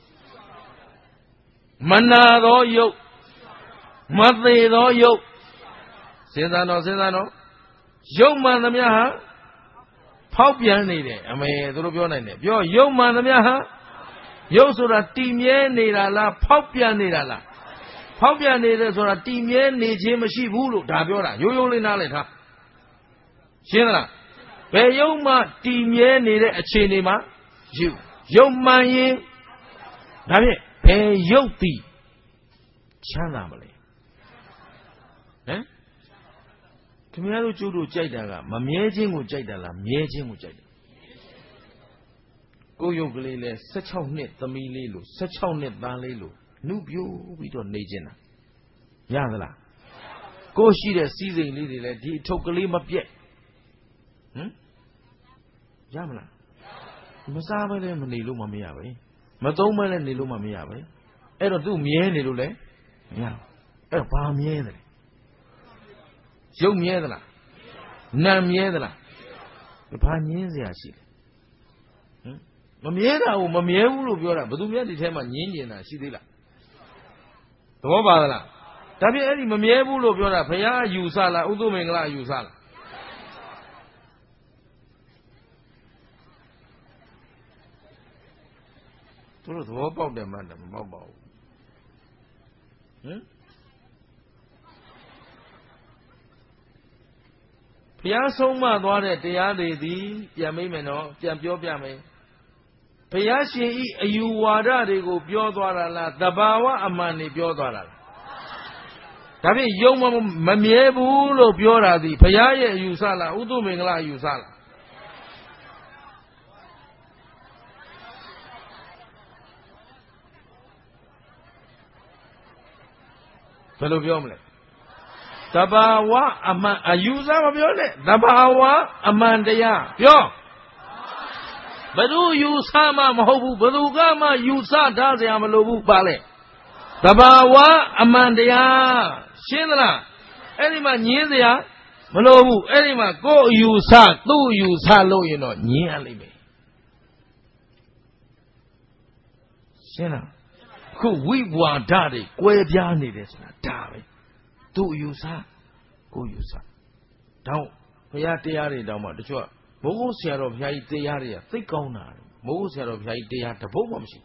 မနာသောရုပ်မသေးသောရုပ်စဉ်းစားတော့စဉ်းစားတော့ရုပ်မှန်သမျှဟာဖောက်ပြန်နေတယ်အမေသူတို့ပြောနိုင်တယ်ပြောရုပ်မှန်သမျှဟာရုပ်ဆိုတာတည်မြဲနေတာလားဖောက်ပြန်နေတာလားဖောက်ပြန်နေတယ်ဆိုတာတည်မြဲနေခြင်းမရှိဘူးလို့ဒါပြောတာရိုးရိုးလေးနားလည်ထားရှင်းသလားဘယ်ရုပ်မှတည်မြဲနေတဲ့အခြေအနေမှာရုပ်ရုပ်မှန်ရင်ဒါဖြင့်ဘယ်ရုပ်တည်ချမ်းသာမလဲဟမ်ခင်ဗျားတို့ကျုပ်တို့ကြိုက်တာကမမြဲခြင်းကိုကြိုက်တာလားမြဲခြင်းကိုကြိုက်တာကိုယ်ရုပ်ကလေးလဲ၁၆နှစ်သမီးလေးလို့၁၆နှစ်သားလေးလို့နှုတ်ပြိုးပြီးတော့နေခြင်းတာရသလားကိုယ်ရှိတဲ့စီးစိမ်လေးတွေလဲဒီအထုပ်ကလေးမပြက်ဟမ်ရမလားမစားပဲလဲမနေလို့မမရပဲမသုံးပဲလဲနေလို့မမရပဲအဲ့တော့သူ့မြဲနေလို့လဲမရဘူးအဲ့တော့ဘာမြဲတယ်ရုပ်မြဲသလားနာမ်မြဲသလားဘာညင်းစရာရှိလဲဟမ်မမြဲတာကိုမမြဲဘူးလို့ပြောတာဘယ်သူမြဲဒီထဲမှာညင်းကျင်တာရှိသေးလားသဘောပါသလားဒါဖြင့်အဲ့ဒီမမြဲဘူးလို့ပြောတာဘုရားယူဆလားဥသုမင်္ဂလာယူဆလားသူတို့သဘောပေါက်တယ်မှတ်တယ်မပေါက်ပါဘူးဟမ်ဘုရားဆုံးမသွားတဲ့တရားတွေသည်ပြန်မိမယ်နော်ပြန်ပြောပြမယ်ဘုရားရှင်ဤအယူဝါဒတွေကိုပြောသွားတာလားသဘာဝအမှန်တွေပြောသွားတာလားဒါဖြင့်ယုံမမြဲဘူးလို့ပြောတာသည်ဘုရားရဲ့အယူဆလားဥဒ္ဓမင်္ဂလာအယူဆလားဘယ်လိုပြောမလဲသဘာဝအမှန်အယူဆမပြောနဲ့သဘာဝအမှန်တရားပြောဘယ်သူယူဆမှမဟုတ်ဘူးဘယ်သူကမှယူဆထားစရာမလိုဘူးပါလေသဘာဝအမှန်တရားရှင်းသလားအဲ့ဒီမှာညင်းစရာမလိုဘူးအဲ့ဒီမှာကိုယ်အယူဆသူ့အယူဆလို့ရင်တော့ညင်းရလိမ့်မယ်ရှင်းလားခုဝိဝါဒတွေကွဲပြားနေတယ်ဆိုတာဒါပဲသူ့အယူဆကိုယ်ယူဆတောင်းဘုရားတရားတွေတောင်းမှတချို့မိုးကုတ်ဆရာတော်ဘုရားကြီးတရားတွေကသိကောင်းတာမိုးကုတ်ဆရာတော်ဘုရားကြီးတရားတပုတ်မှမရှိ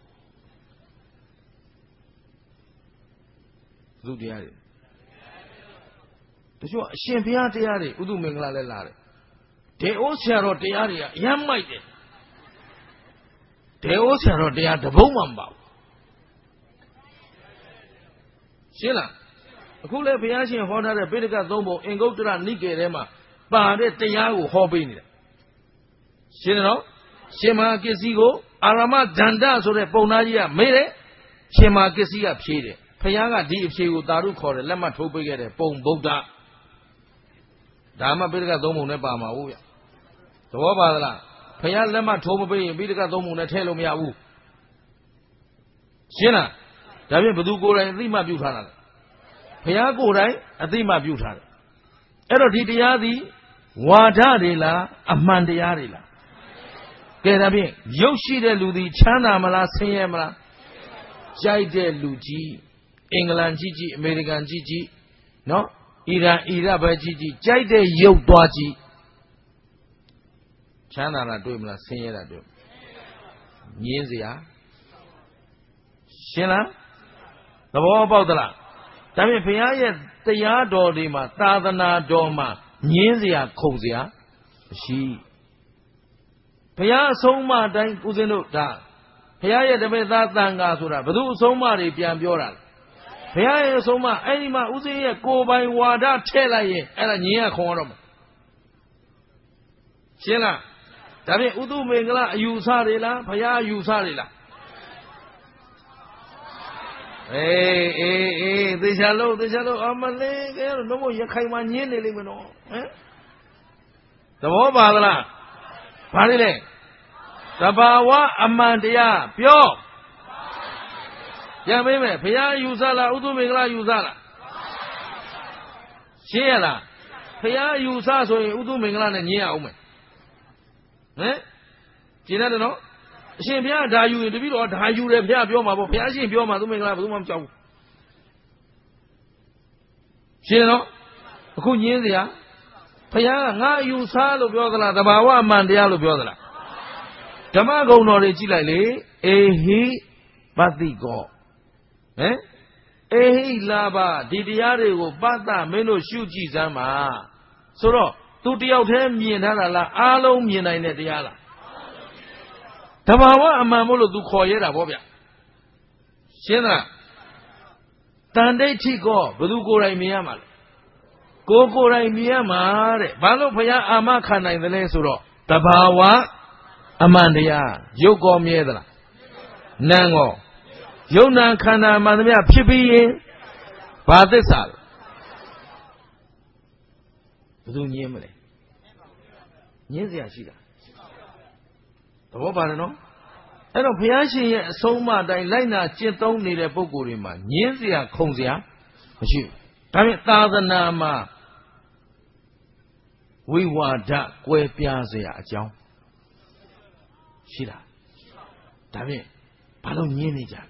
ဘူးသူတရားတွေတချို့အရှင်ဘုရားတရားတွေဥဒ္ဓမင်္ဂလာလည်းလာတယ်ဒေအိုးဆရာတော်တရားတွေကအယမ်းမိုက်တယ်ဒေအိုးဆရာတော်တရားတပုတ်မှမပါဘူးရှင်းလားအခုလည်းဘုရားရှင်ဟောထားတဲ့ပိဋကသုံးပုံအင်္ဂုတ္တရနိကေထဲမှာပါတဲ့တရားကိုဟောပေးနေတာရှင်းတယ်နော်ရှင်မဟာကစ္စည်းကိုအာရမဒန္တဆိုတဲ့ပုံသားကြီးကမေးတယ်ရှင်မဟာကစ္စည်းကဖြေတယ်ဘုရားကဒီအဖြေကိုသာဓုခေါ်တယ်လက်မှတ်ထိုးပေးခဲ့တယ်ပုံဗုဒ္ဓဒါမှပိဋကသုံးပုံနဲ့ပါမှာဟုတ်ဗျသဘောပါသလားဘုရားလက်မှတ်ထိုးမပေးရင်ပိဋကသုံးပုံနဲ့ထည့်လို့မရဘူးရှင်းလားဒါဖြင့်ဘသူကိုယ်တိုင်အသိမှပြုထားတာလဲဘုရားကိုယ်တိုင်အသိမှပြုထားတယ်အဲ့တော့ဒီတရားသည်ဝါဒတွေလားအမှန်တရားတွေလားကဲဒါဖြင့်ရုပ်ရှိတဲ့လူသည်ချမ်းသာမလားဆင်းရဲမလားကြိုက်တဲ့လူကြီးအင်္ဂလန်ကြီးကြီးအမေရိကန်ကြီးကြီးနော်အီရန်အီရတ်ပဲကြီးကြီးကြိုက်တဲ့ရုပ်သွားကြီးချမ်းသာတာတွေ့မလားဆင်းရဲတာတွေ့ညင်းစရာရှင်းလားသဘောပေါက်သလားဒါဖြင့်ဘုရားရဲ့တရားတော်တွေမှာသာသနာတော်မှာညင်းစရာခုန်စရာမရှိဘုရားအဆုံးအမတိုင်းဦးဇင်းတို့ဒါဘုရားရဲ့တပည့်သားတန်ခါဆိုတာဘယ်သူအဆုံးအမတွေပြန်ပြောတာလဲဘုရားရဲ့အဆုံးအမအဲ့ဒီမှာဦးဇင်းရဲ့ကိုယ်ပိုင်ဝါဒထည့်လိုက်ရင်အဲ့ဒါညင်းရခုန်ရတော့မှာရှင်းလားဒါဖြင့်ဥဒ္ဓမင်္ဂလာအယူဆတွေလားဘုရားအယူဆတွေလားအေးအေးအေးသေချာလို့သေချာလို့အမလေးကဲတော့ဘုရခိုင်မှာညင်းနေလိမ့်မယ်နော်ဟမ်သဘောပါသလားဘာလဲလဲသဘာဝအမှန်တရားပြောပြန်မေးမယ်ဘုရားယူဆလားဥဒ္ဓမင်္ဂလာယူဆလားရှင်းရလားဘုရားယူဆဆိုရင်ဥဒ္ဓမင်္ဂလာနဲ့ညင်းရအောင်မယ်ဟမ်ရှင်းတယ်နော်အရှင်ဘုရားဒါယူရင်တပည့်တော်ဒါယူတယ်ဘုရားပြောမှာပေါ့ဘုရားရှင်ပြောမှာသူမင်္ဂလာဘယ်သူမှမကြောက်ဘူးရှင်းနော်အခုညင်းစရာဘုရားကငါယူဆလို့ပြောသလားသဘာဝအမှန်တရားလို့ပြောသလားဓမ္မဂုဏ်တော်တွေကြည့်လိုက်လေအေဟိပတိကောဟမ်အေဟိလာဘဒီတရားတွေကိုပတ္တမင်းတို့ရှုကြည့်စမ်းပါဆိုတော့သူတယောက်တည်းမြင်ထားတာလားအားလုံးမြင်နိုင်တဲ့တရားလားတဘာဝအမှန်မို့လို့သူခေါ်ရတာဗောဗျရှင်းလားတန်ဒိဋ္ဌိကောဘယ်သူကိုယ်တိုင်မြင်ရမှာလဲကိုယ်ကိုယ်တိုင်မြင်ရမှာတဲ့ဘာလို့ဘုရားအာမခံနိုင်တယ်လဲဆိုတော့တဘာဝအမှန်တရားရုပ်ကောမြဲသလားနာမ်ကောယုံနာခန္ဓာမှန်သမျှဖြစ်ပြီးရင်ဘာသစ္စာလဲဘယ်သူညင်းမလဲညင်းเสียရှိတာသဘောပါတယ်နော်အဲ့တော့ဘုရားရှင်ရဲ့အဆုံးအမအတိုင်းလိုက်နာကျင့်သုံးနေတဲ့ပုဂ္ဂိုလ်တွေမှာညင်းเสียခုံเสียမရှိဘူးဒါဖြင့်သာသနာမှာဝိဝါဒကွဲပြားเสียအကြောင်းရှိလားဒါဖြင့်ဘာလို့ညင်းနေကြလဲ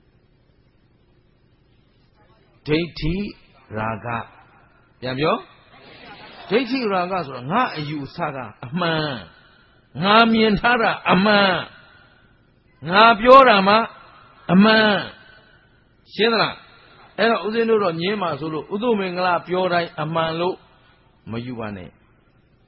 ဒိဋ္ဌိရာဂပြန်ပြောဒိဋ္ဌိရာဂဆိုတော့ငါအယူဆကအမှန်ငါမြင်ထားတာအမှန်ငါပြောတာမှအမှန်ရှင်းသလားအဲ့တော့ဦးဇင်းတို့တော့ညင်းပါဆိုလို့ဥဒ္ဓမင်္ဂလာပြောတိုင်းအမှန်လို့မယူပါနဲ့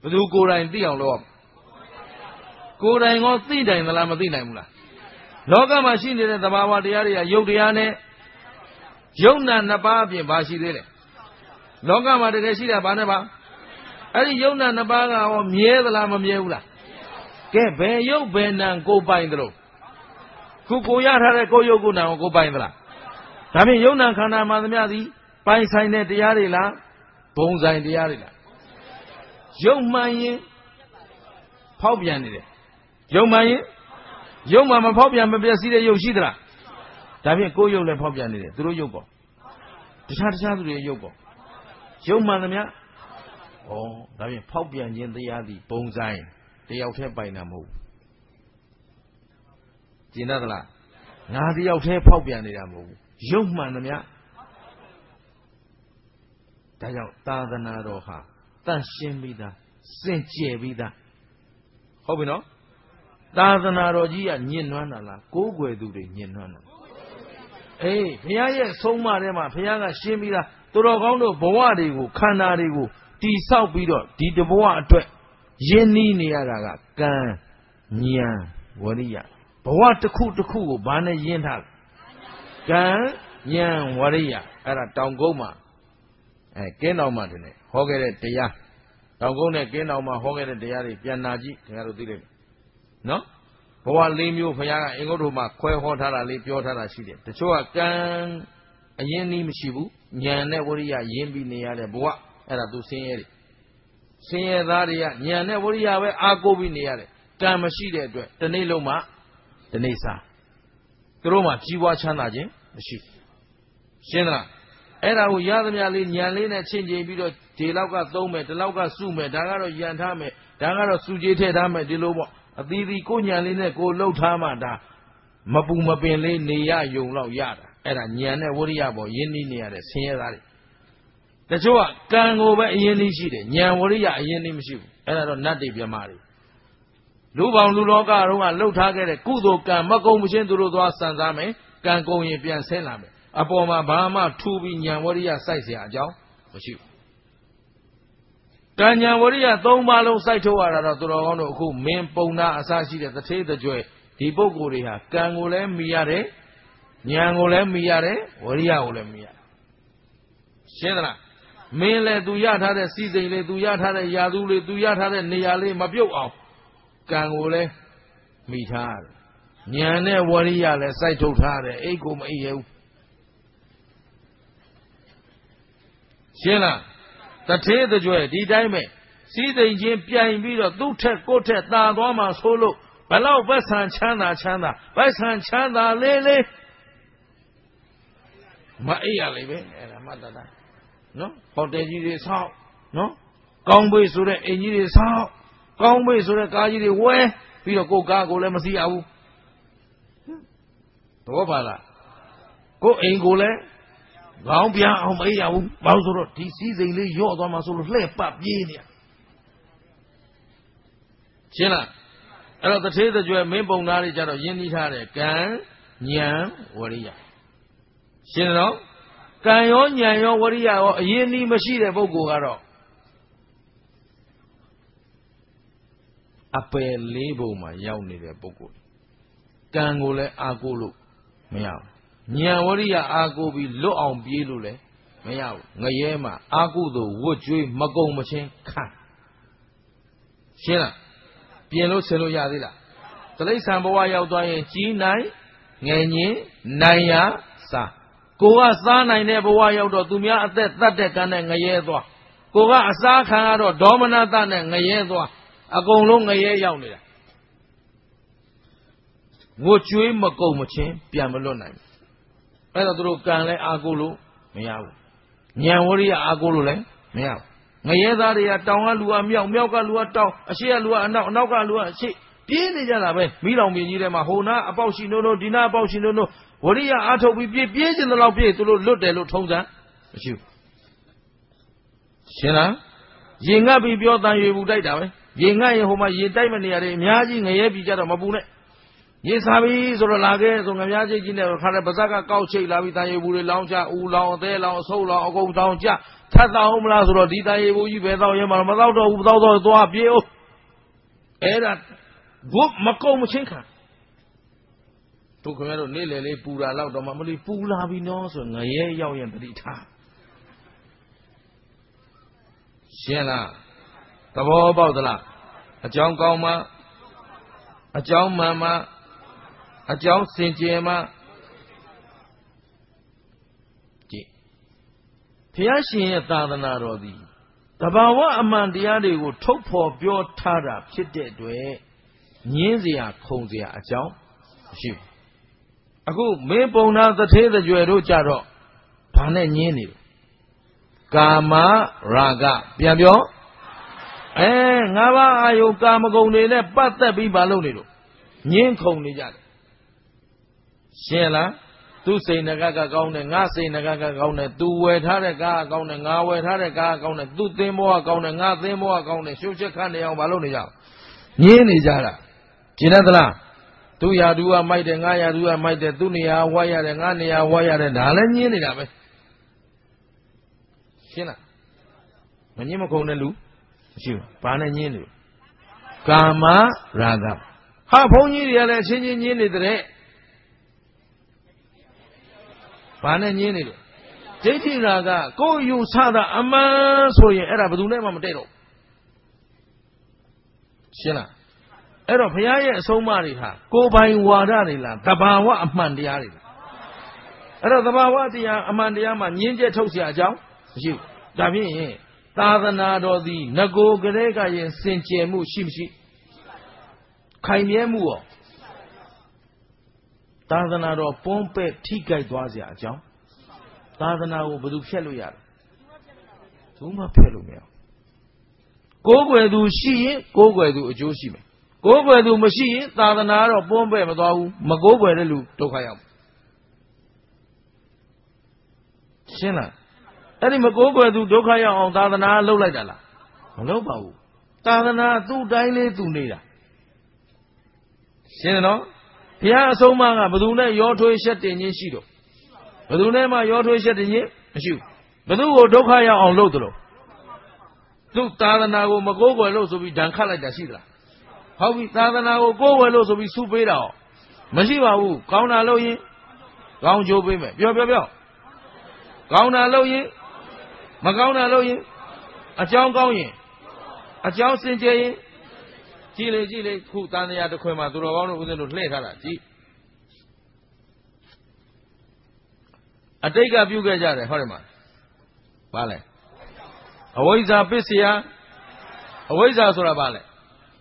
ဘယ်သူကိုယ်တိုင်သိအောင်လုပ်ကိုယ်တိုင်ကသိတိုင်သလားမသိနိုင်ဘူးလားလောကမှာရှိနေတဲ့သဘာဝတရားတွေကယုတ်တရားနဲ့ယုတ်နာနှစ်ပါးအပြင်ဘာရှိသေးလဲလောကမှာတကယ်ရှိတာဘာနဲ့ပါအဲ့ဒီယုတ်နာနှစ်ပါးကရောမြဲသလားမမြဲဘူးလားကဲဘယ်ယုတ်ဘယ်နာကိုပိုင်သလိုခုကိုရထားတဲ့ကိုယုတ်ကိုနာကိုပိုင်သလားဒါဖြင့်ယုတ်နာခန္ဓာမှာသမျှသည်ပိုင်ဆိုင်တဲ့တရားတွေလားဘုံဆိုင်တရားတွေလားယုတ်မှန်ရင်ဖောက်ပြန်နေတယ်ယုတ်မှန်ရင်ယုတ်မှန်မဖောက်ပြန်မပြည့်စည်တဲ့ယုတ်ရှိသလားဒါဖြင့်ကိုယ်ယုတ်လည်းဖောက်ပြန်နေတယ်သူတို့ယုတ်ကောတခြားတခြားသူတွေယုတ်ကောယုတ်မှန်သမျှဩဒါဖြင့်ဖောက်ပြန်ခြင်းတရားသည်ဘုံဆိုင်တယောက်တည်းပိုင်တာမဟုတ်ဘူးကျင်တတ်သလားငါတယောက်တည်းဖောက်ပြန်နေတာမဟုတ်ဘူးယုတ်မှန်သမျှဒါကြောင့်သာသနာတော်ဟာတန့်ရှင်းပြီးသားစင်ကြယ်ပြီးသားဟုတ်ပြီနော်သာသနာတော်ကြီးကညှဉ်းနှွမ်းတာလားကိုးကွယ်သူတွေညှဉ်းနှွမ်းတာအေးဘုရားရဲ့ဆုံးမထဲမှာဘုရားကရှင်းပြီးသားသူတော်ကောင်းတို့ဘဝတွေကိုခန္ဓာတွေကိုတိဆောက်ပြီးတော့ဒီတဘဝအတွက်ယဉ်နီးနေရတာကကံဉာဏ်ဝရိယဘဝတစ်ခုတစ်ခုကိုဘာနဲ့ယဉ်ထားလဲကံဉာဏ်ဝရိယအဲ့ဒါတောင်ကုန်းမှာအဲကင်းတော်မှာတင်နေဟောခဲ့တဲ့တရားတောင်ကုန်းနဲ့ကင်းတော်မှာဟောခဲ့တဲ့တရားတွေပြန်နာကြည့်ခင်ဗျားတို့သိလိမ့်မယ်နော်ဘဝလေးမျိုးဘုရားကအင်္ဂုတ္တမှာခွဲဟောထားတာလေးပြောထားတာရှိတယ်တချို့ကကံအရင်နည်းမရှိဘူးဉာဏ်နဲ့ဝရိယယဉ်ပြီးနေရတဲ့ဘဝအဲ့ဒါသူဆင်းရဲတယ်ဆင်းရဲသားတွေကဉာဏ်နဲ့ဝရိယပဲအားကိုးပြီးနေရတယ်ကံမရှိတဲ့အတွက်တနေ့လုံးမှတနေ့စားသူတို့မှကြီးပွားချမ်းသာခြင်းမရှိရှင်းသလားအဲ့ဒါကိုရသမျှလေးညံလေးနဲ့ချင်းချင်းပြီးတော့ဒီလောက်ကသုံးမယ်ဒီလောက်ကစုမယ်ဒါကတော့ယံထားမယ်ဒါကတော့စုကြီးထည့်ထားမယ်ဒီလိုပေါ့အသီးသီးကိုညံလေးနဲ့ကိုလှုပ်ထားမှဒါမပူမပင်လေးနေရယုံလောက်ရတာအဲ့ဒါညံနဲ့ဝရိယပေါ်ယဉ်နီးနေရတဲ့ဆင်းရဲသားတွေတချို့ကကံကိုပဲအရင်နည်းရှိတယ်ညံဝရိယအရင်နည်းမရှိဘူးအဲ့ဒါတော့နတ်တွေပြမတွေလူပေါင်းလူလောကတုန်းကလှုပ်ထားခဲ့တဲ့ကုသိုလ်ကံမကုံမချင်းသူတို့သွားစံစားမယ်ကံကုန်ရင်ပြန်ဆင်းလာမယ်အပေါ်မှာဘာမှထူပြီးဉာဏ်ဝရိယစိုက်เสียအကြောင်းမရှိဘူး။ကံဉာဏ်ဝရိယသုံးပါးလုံးစိုက်ထုတ်ရတာတော့သူတော်ကောင်းတို့အခုမင်းပုံနာအစရှိတဲ့တထေးတကြွယ်ဒီပုဂ္ဂိုလ်တွေဟာကံကိုလည်းမီရတယ်ဉာဏ်ကိုလည်းမီရတယ်ဝရိယကိုလည်းမီရတယ်။ရှင်းသလား။မင်းလည်းသူရထားတဲ့စီစိန်လေးသူရထားတဲ့ယာသူလေးသူရထားတဲ့နေရာလေးမပြုတ်အောင်ကံကိုလည်းမီထားရတယ်။ဉာဏ်နဲ့ဝရိယလည်းစိုက်ထုတ်ထားတယ်အိတ်ကိုမအိပ်ရဘူးရှင်းလားတထေးတကြွယ်ဒီတိုင်းပဲစီးသိမ်ချင်းပြိုင်ပြီးတော့သူ့ထက်ကိုယ့်ထက်သာသွားမှဆိုလို့ဘလောက်ပတ်ဆံချမ်းသာချမ်းသာပတ်ဆံချမ်းသာလေးလေးမအိပ်ရလိမ့်ပဲအဲ့ဒါမှတ်တာနော်ဟိုတယ်ကြီးတွေဆောက်နော်ကောင်းပိတ်ဆိုတဲ့အိမ်ကြီးတွေဆောက်ကောင်းပိတ်ဆိုတဲ့ကားကြီးတွေဝဲပြီးတော့ကိုယ်ကားကိုလည်းမစီးရဘူးတော့ပါလားကိုယ်အိမ်ကိုလည်းခေါင်းပြန်အောင်မအေးရဘူးဘာလို့ဆိုတော့ဒီစည်းစိမ်လေးရော့သွားမှဆိုလို့လှည့်ပတ်ပြေးနေရရှင်းလားအဲ့တော့တထေးတကြွယ်မင်းပုံသားတွေကြတော့ယဉ်နီးထားတယ်ကံဉာဏ်ဝရိယရှင်းတော့ကံရောဉာဏ်ရောဝရိယရောအရင်နီးမရှိတဲ့ပုဂ္ဂိုလ်ကတော့အပယ်လေးပုံမှာရောက်နေတဲ့ပုဂ္ဂိုလ်ကံကိုလည်းအာကိုလို့မရဘူးဉာဏ်ဝရိယအာကိုပြီးလွတ်အောင်ပြေးလို့လည်းမရဘူးငရဲမှာအာကုသို့ဝတ်ကြွေးမကုံမချင်းခံရှင်းလားပြင်လို့ဆင်လို့ရသေးလားတိရစ္ဆာန်ဘဝရောက်သွားရင်ကြီးနိုင်ငယ်ညင်နိုင်ရစားကိုကစားနိုင်တဲ့ဘဝရောက်တော့သူများအသက်တတ်တဲ့ကံနဲ့ငရဲသွားကိုကအစားခံရတော့ဒေါမနတနဲ့ငရဲသွားအကုန်လုံးငရဲရောက်နေတာဝတ်ကြွေးမကုံမချင်းပြန်မလွတ်နိုင်အဲ့တော့သူတို့ကံလဲအာကိုလို့မရဘူးဉာဏ်ဝရိယအာကိုလို့လည်းမရဘူးငရဲသားတွေကတောင်ကလူကမြောက်မြောက်ကလူကတောင်အရှိကလူကအနောက်အနောက်ကလူကအရှိပြေးနေကြတာပဲမိလောင်မြင်ကြီးထဲမှာဟိုနာအပေါက်ရှိနိုးနိုးဒီနာအပေါက်ရှိနိုးနိုးဝရိယအားထုတ်ပြီးပြေးပြေးကျင်တဲ့လောက်ပြေးသူတို့လွတ်တယ်လို့ထုံးစံမရှိဘူးရှင်းလားရင်ငတ်ပြီးပြောတန်ရွေဘူးတိုက်တာပဲရင်ငတ်ရင်ဟိုမှာရေတိုက်မနေရတယ်အများကြီးငရဲပြီးကြတော့မပူနဲ့ရေစားပြီဆိုတော့လာခဲ့ဆိုငမြားချိတ်ကြီးနဲ့ခါတဲ့ပါဇက်ကကောက်ချိတ်လာပြီးတန်ရွေဘူးတွေလောင်းချဦးလောင်းအသေးလောင်းအဆုပ်လောင်းအကုန်တောင်းချထပ်တောင်းမလားဆိုတော့ဒီတန်ရေဘူးကြီးပဲတောင်းရမှာမတောက်တော့ဘူးတောက်တော့သွားပြေဦးအဲ့ဒါဘုမကုံမချင်းခံတို့ခင်ဗျားတို့နေ့လေလေးပူတာတော့တော့မှမလို့ပူလာပြီနော်ဆိုငရဲရောက်ရင်တတိထားရှင်းလားသဘောပေါက်သလားအကြောင်းကောင်းမှအကြောင်းမှန်မှအကြောင်းစင်ကြယ်မှကြည့်ဘုရားရှင်ရဲ့သာသနာတော်သည်တဘာဝအမှန်တရားတွေကိုထုတ်ဖော်ပြောထားတာဖြစ်တဲ့အတွက်ငင်းเสียခုံเสียအကြောင်းမရှိဘူးအခုမင်းပုံနာသထေးကြွယ်တို့ကြတော့ဘာနဲ့ငင်းနေလဲကာမရာဂပြန်ပြောအဲငါးပါးအာယုကာမဂုဏ်တွေနဲ့ပတ်သက်ပြီးဘာလုပ်နေလို့ငင်းခုံနေကြတယ်ရှင်းလားသူစိတ်ငကကကောင်းတယ်ငါစိတ်ငကကကောင်းတယ်သူဝယ်ထားတဲ့ကားကောင်းတယ်ငါဝယ်ထားတဲ့ကားကောင်းတယ်သူသင်းဘောကကောင်းတယ်ငါသင်းဘောကကောင်းတယ်ရှုပ်ချက်ခန့်နေအောင်ဘာလုပ်နေကြငင်းနေကြတာရှင်းသလားသူရာသူကမိုက်တယ်ငါရာသူကမိုက်တယ်သူနေရာဝါရတယ်ငါနေရာဝါရတယ်ဒါလည်းညင်းနေတာပဲရှင်းလားမညင်းမခုံတဲ့လူမရှိဘူးဘာနဲ့ညင်းနေကာမရာဂဟာဘုန်းကြီးတွေကလည်းအချင်းချင်းညင်းနေတဲ့ဘာနဲ့ညင်းနေလို့ဒိဋ္ဌိရာဂကိုယ်ယူဆတာအမှန်ဆိုရင်အဲ့ဒါဘယ်သူနဲ့မှမတည့်တော့ရှင်းလားအဲ့တော့ဘုရားရဲ့အဆုံးအမတွေဟာကိုယ်ပိုင်ဝါဒတွေလားတဘာဝအမှန်တရားတွေလားအဲ့တော့တဘာဝတရားအမှန်တရားမှာညင်းချက်ထုတ်เสียအကြောင်းမရှိဘူးဒါဖြင့်သာသနာတော်သည်ငကိုကလေးကရင်စင်ကြယ်မှုရှိမရှိခိုင်မြဲမှုရောသာသနာတော်ပွန်းပဲ့ထိကြိုက်သွားเสียအကြောင်းသာသနာကိုဘယ်သူဖျက်လို့ရလဲသူမှဖျက်လို့မရကိုးကွယ်သူရှိရင်ကိုးကွယ်သူအကျိုးရှိမယ်ကိုးကွယ်သူမရှိရင်သာသနာတော့ပွန်းပဲ့မသွားဘူးမကိုးကွယ်တဲ့လူဒုက္ခရောက်ရှင်းလားအဲ့ဒီမကိုးကွယ်သူဒုက္ခရောက်အောင်သာသနာလှုပ်လိုက်တာလားမလှုပ်ပါဘူးသာသနာသူ့တိုင်းလေးသူနေတာရှင်းတယ်နော်ဘုရားအဆုံးအမကဘယ်သူနဲ့ရောထွေးရှက်တင်ခြင်းရှိတော့ဘယ်သူနဲ့မှရောထွေးရှက်တင်ခြင်းမရှိဘူးဘယ်သူကိုဒုက္ခရောက်အောင်လုပ်သလိုသူ့သာသနာကိုမကိုးကွယ်လို့ဆိုပြီးဒဏ်ခတ်လိုက်တာရှိသလားဟုတ်ပြီသာသနာကိုကိုးကွယ်လို့ဆိုပြီးစုပေးတာဟောမရှိပါဘူးကောင်းတာလုပ်ရင်ကောင်းကျိုးပေးမယ်ပြောပြောပြောကောင်းတာလုပ်ရင်မကောင်းတာလုပ်ရင်အကြောင်းကောင်းရင်အကြောင်းစင်ကြယ်ရင်ကြည့်လေကြည့်လေခုတန်တရားတစ်ခွင်မှာသူတော်ကောင်းတို့ဦးဇင်းတို့လှည့်ထားတာကြည့်အတိတ်ကပြုခဲ့ကြတယ်ဟုတ်တယ်မဘာလဲအဝိဇ္ဇာပစ္စယအဝိဇ္ဇာဆိုတာဘာလဲ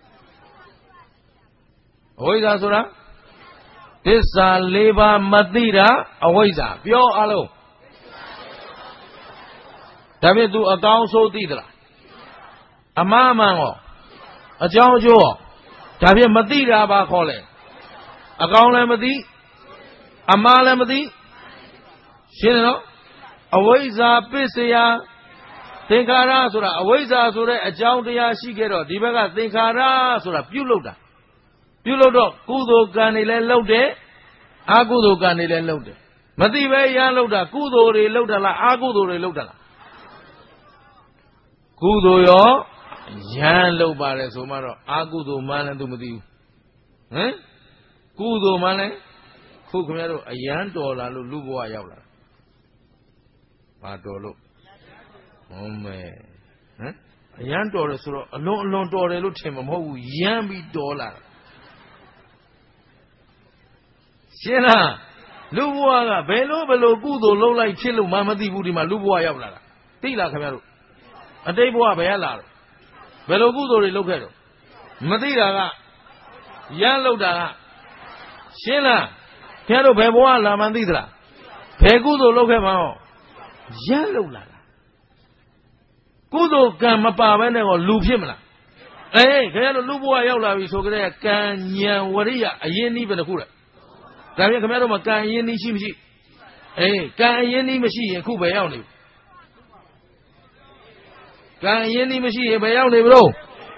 အဝိဇ္ဇာဆိုတာသစ္စာလေးပါးမသိတာအဝိဇ္ဇာပြောအလုံးဒါဖြင့် तू အကောင်းဆုံးသိသလားအမှားအမှန်ရောအကြောင်းအကျိုးရောဒါဖြင့်မသိတာဘာခေါ်လဲအကောင်းလည်းမသိအမှားလည်းမသိရှင်းတယ်နော်အဝိဇ္ဇာပစ္စယသင်္ခါရဆိုတာအဝိဇ္ဇာဆိုတဲ့အကြောင်းတရားရှိခဲ့တော့ဒီဘက်ကသင်္ခါရဆိုတာပြုလုပ်တာပြုလုပ်တော့ကုသိုလ်ကံတွေလည်းလုပ်တယ်အကုသိုလ်ကံတွေလည်းလုပ်တယ်မသိပဲရမ်းလုပ်တာကုသိုလ်တွေလုပ်တာလားအကုသိုလ်တွေလုပ်တာလားကုသိုလ်ရောရမ်းလုပ်ပါတယ်ဆိုမှတော့အကုသိုလ်မှန်းလည်းသူမသိဘူးဟမ်ကုသိုလ်မှန်းလည်းခုခင်ဗျားတို့အရန်တော်လာလို့လူဘဝရောက်လာဘာတော်လို့ဟုတ်မယ်ဟမ်အရန်တော်တယ်ဆိုတော့အလွန်အလွန်တော်တယ်လို့ထင်မှာမဟုတ်ဘူးရမ်းပြီးတော်လာရှင်းလားလူဘဝကဘယ်လိုဘယ်လိုကုသိုလ်လုပ်လိုက်ဖြစ်လို့မှမသိဘူးဒီမှာလူဘဝရောက်လာတာသိလားခင်ဗျားတို့အတိတ်ဘဝဘယ်ရလာတော့ဘယ်လိုကုသိုလ်တွေလုပ်ခဲ့တော့မသိတာကရမ်းလုပ်တာကရှင်းလားခင်ဗျားတို့ဘယ်ဘဝလာမှန်းသိသလားဘယ်ကုသိုလ်လုပ်ခဲ့မှာဟောရမ်းလုပ်လာတာကုသိုလ်ကံမပါဘဲနဲ့ဟောလူဖြစ်မလားအေးခင်ဗျားတို့လူဘဝရောက်လာပြီဆိုကြတဲ့ကံဉာဏ်ဝရိယအရင်နည်းပဲတစ်ခုလေဒါပြန်ခင်ဗျားတို့မှာကံအရင်နည်းရှိမရှိအေးကံအရင်နည်းမရှိရင်အခုပဲရောက်နေကံအရင်နည်းမရှိရင်ဘယ်ရောက်နေမလို့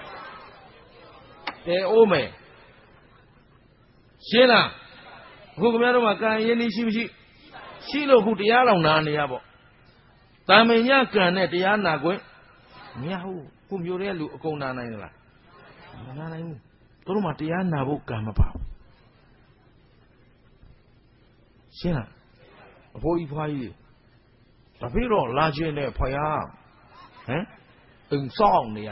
တဲအိုးမယ်ရှင်းလားအခုခင်ဗျားတို့မှာကံအရင်နည်းရှိမရှိရှိလို့ခုတရားတော်နာနေရပေါ့တာမင်ညကံနဲ့တရားနာခွင့်မရဘူးခုမျိုးတဲ့လူအကုန်နာနိုင်လားမနာနိုင်ဘူးတို့တို့မှတရားနာဖို့ကံမပါဘူးရှင်းလားအဖိုးကြီးဖွားကြီးတပည့်တော်လာခြင်းနဲ့ဖယားဟမ်အိမ်ဆောင်နေရ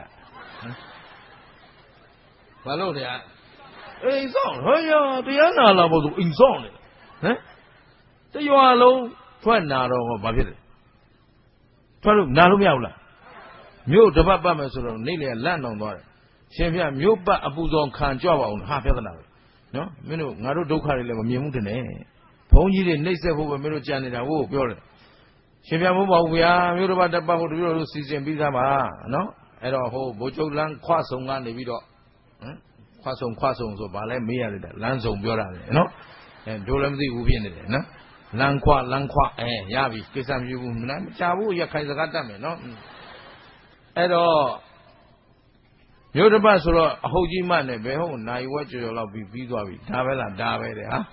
ဘာလို့လဲအိမ်ဆောင်ဟေးရတရားနာလာဖို့သူအိမ်ဆောင်နေဟမ်တရွာလုံးထွက်နာတော့ဘာဖြစ်လဲထွက်လို့နာလို့မရဘူးလားမြို့တပတ်ပတ်မယ်ဆိုတော့နေ့လေလန့်အောင်သွားတယ်ရှင်ပြမြို့ပတ်အပူဆောင်ခံကြွပါအောင်ဟာပြဿနာပဲနော်မင်းတို့ငါတို့ဒုက္ခတွေလည်းမမြင်ဘူးတည်းဘုန်းကြီးတွေနှိမ့်ဆက်ဖို့ပဲမင်းတို့ကြံနေတာဟုတ်ပြောတယ်ရှင်ပြမို့ပါဘူးဗျာမြို့တပတ်တပတ်ဖို့တပြည့်တို့စီစဉ်ပြီးသားပါနော်အဲ့တော့ဟိုဘိုးချုပ်လန်းခွဆုံကနေပြီးတော့ဟမ်ခွဆုံခွဆုံဆိုဗာလဲမေးရတယ်လမ်းဆုံပြောတာလေနော်အဲတို့လည်းမသိဘူးဖြစ်နေတယ်နော်လန်းခွလန်းခွအဲရပြီကိစ္စမရှိဘူးမနာမချဘူးရခိုင်စကားတတ်မယ်နော်အဲ့တော့မြို့တပတ်ဆိုတော့အဟုတ်ကြီးမနဲ့ဘယ်ဟုတ်နိုင်ဝဲကြော်ကြော်လောက်ပြီးပြီးသွားပြီဒါပဲလားဒါပဲတဲ့ဟာ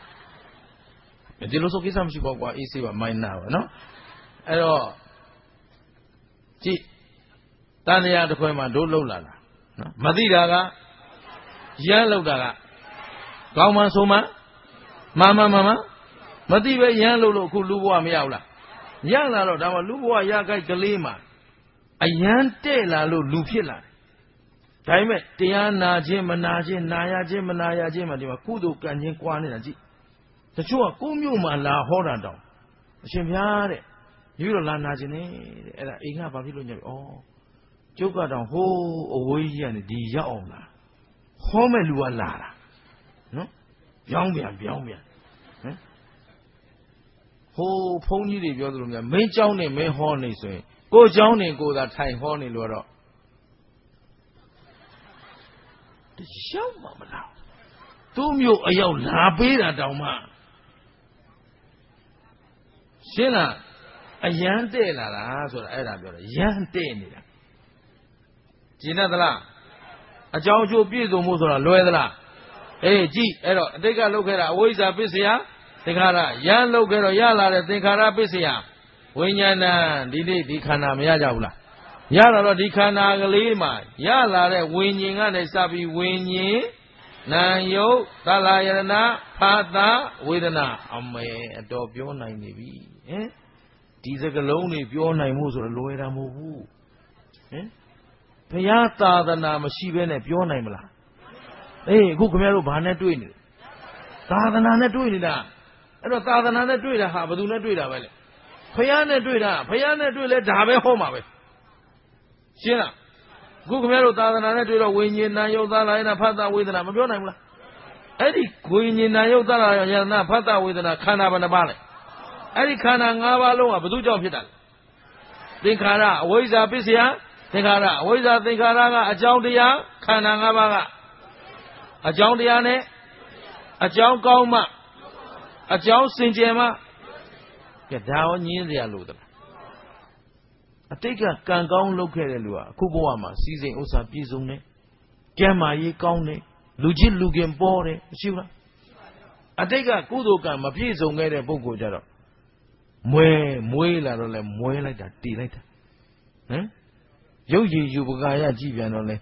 ဒီလိုဆိုကိစ္စမရှိပါဘူးကွာအေးဆေးပါမိုင်းနာပါနော်အဲ့တော့ကြည့်တန်တရားတစ်ခွဲမှာတို့လှုပ်လာတာနော်မသိတာကရမ်းလှုပ်တာကကောင်းမှဆိုမှမမမမမသိပဲရမ်းလှုပ်လို့အခုလူဘဝမရဘူးလားရလာတော့ဒါမှလူဘဝရခိုက်ကလေးမှာအရန်တဲ့လာလို့လူဖြစ်လာတယ်ဒါပေမဲ့တရားနာခြင်းမနာခြင်းနာရခြင်းမနာရခြင်းမှာဒီမှာကုသိုလ်ကံခြင်းကွာနေတာကြည့်တချို့ကကိုမျိုးမှလာဟောတာတောင်အရှင်ဘုရားတဲ့ယူတော့လာနာခြင်းနဲ့တဲ့အဲ့ဒါအိမ်ကဘာဖြစ်လို့ညပြီဩကျုပ်ကတောင်ဟိုးအဝေးကြီးကနေဒီရောက်အောင်လာဟောမဲ့လူကလာတာနော်ပြောင်းပြန်ပြောင်းပြန်ဟမ်ဟိုးဘုန်းကြီးတွေပြောသလိုများမင်းเจ้าနဲ့မင်းဟောနေဆိုရင်ကိုเจ้าနဲ့ကိုသာထိုင်ဟောနေလို့တော့တယောက်မှမလာသူ့မျိုးအယောက်လာပေးတာတောင်မှရှင်းလားအရန်တဲ့လာတာဆိုတာအဲ့ဒါပြောတယ်ရန်တဲ့နေတာကျင်တတ်သလားအကြောင်းအကျိုးပြည့်စုံမှုဆိုတာလွယ်သလားအေးကြည့်အဲ့တော့အတိတ်ကလုပ်ခဲ့တာအဝိဇ္ဇာပစ္စယသင်္ခါရရန်လုပ်ခဲ့တော့ရလာတဲ့သင်္ခါရပစ္စယဝိညာဏဒီနေ့ဒီခန္ဓာမရကြဘူးလားရလာတော့ဒီခန္ဓာကလေးမှာရလာတဲ့ဝိညာဉ်ကနေစပြီးဝိညာဉ်နာယုတ်သလယရဏဖာတာဝေဒနာအမေအတော်ပြောနိုင်နေပြီဟင်ဒီစကလုံးတွေပြောနိုင်မှုဆိုတော့လွယ်တာမဟုတ်ဘူးဟင်ဘုရားသာသနာမရှိဘဲနဲ့ပြောနိုင်မလားအေးအခုခင်ဗျားတို့ဘာနဲ့တွေ့နေလဲသာသနာနဲ့တွေ့နေတာအဲ့တော့သာသနာနဲ့တွေ့တာဟာဘယ်သူနဲ့တွေ့တာပဲလဲဘုရားနဲ့တွေ့တာဘုရားနဲ့တွေ့လဲဒါပဲဟောမှာပဲရှင်းလားအခုခင်ဗျားတို့သာသနာနဲ့တွေ့တော့ဝိညာဉ်နာယုတ်သလယနာဖတ်တာဝေဒနာမပြောနိုင်ဘူးလားအဲ့ဒီဝိညာဉ်နာယုတ်သလယနာဖတ်တာဝေဒနာခန္ဓာဘယ်နှပါလဲအဲ့ဒီခန္ဓာ၅ပါးလုံးကဘယ်သူကြောင့်ဖြစ်တာလဲသင်္ခါရအဝိဇ္ဇာပစ္စယသင်္ခါရအဝိဇ္ဇာသင်္ခါရကအကြောင်းတရားခန္ဓာ၅ပါးကအကြောင်းတရားနဲ့အကြောင်းကောင်းမှအကြောင်းစင်ကြယ်မှကဲဒါရောညင်းစရာလို့သလားအတိတ်ကကံကောင်းလုပ်ခဲ့တဲ့လူကအခုဘဝမှာစီစဉ်ဥစ္စာပြည့်စုံတယ်ကျမ်းမာရေးကောင်းတယ်လူချစ်လူခင်ပေါ်တယ်မရှိဘူးလားအတိတ်ကကုသိုလ်ကံမပြည့်စုံခဲ့တဲ့ပုဂ္ဂိုလ်ကြတော့မွဲမွေးလာတော့လဲမွဲလိုက်တာတည်လိုက်တာဟမ်ရုပ်ရည်ယူပကာယကြည့်ပြန်တော့လဲ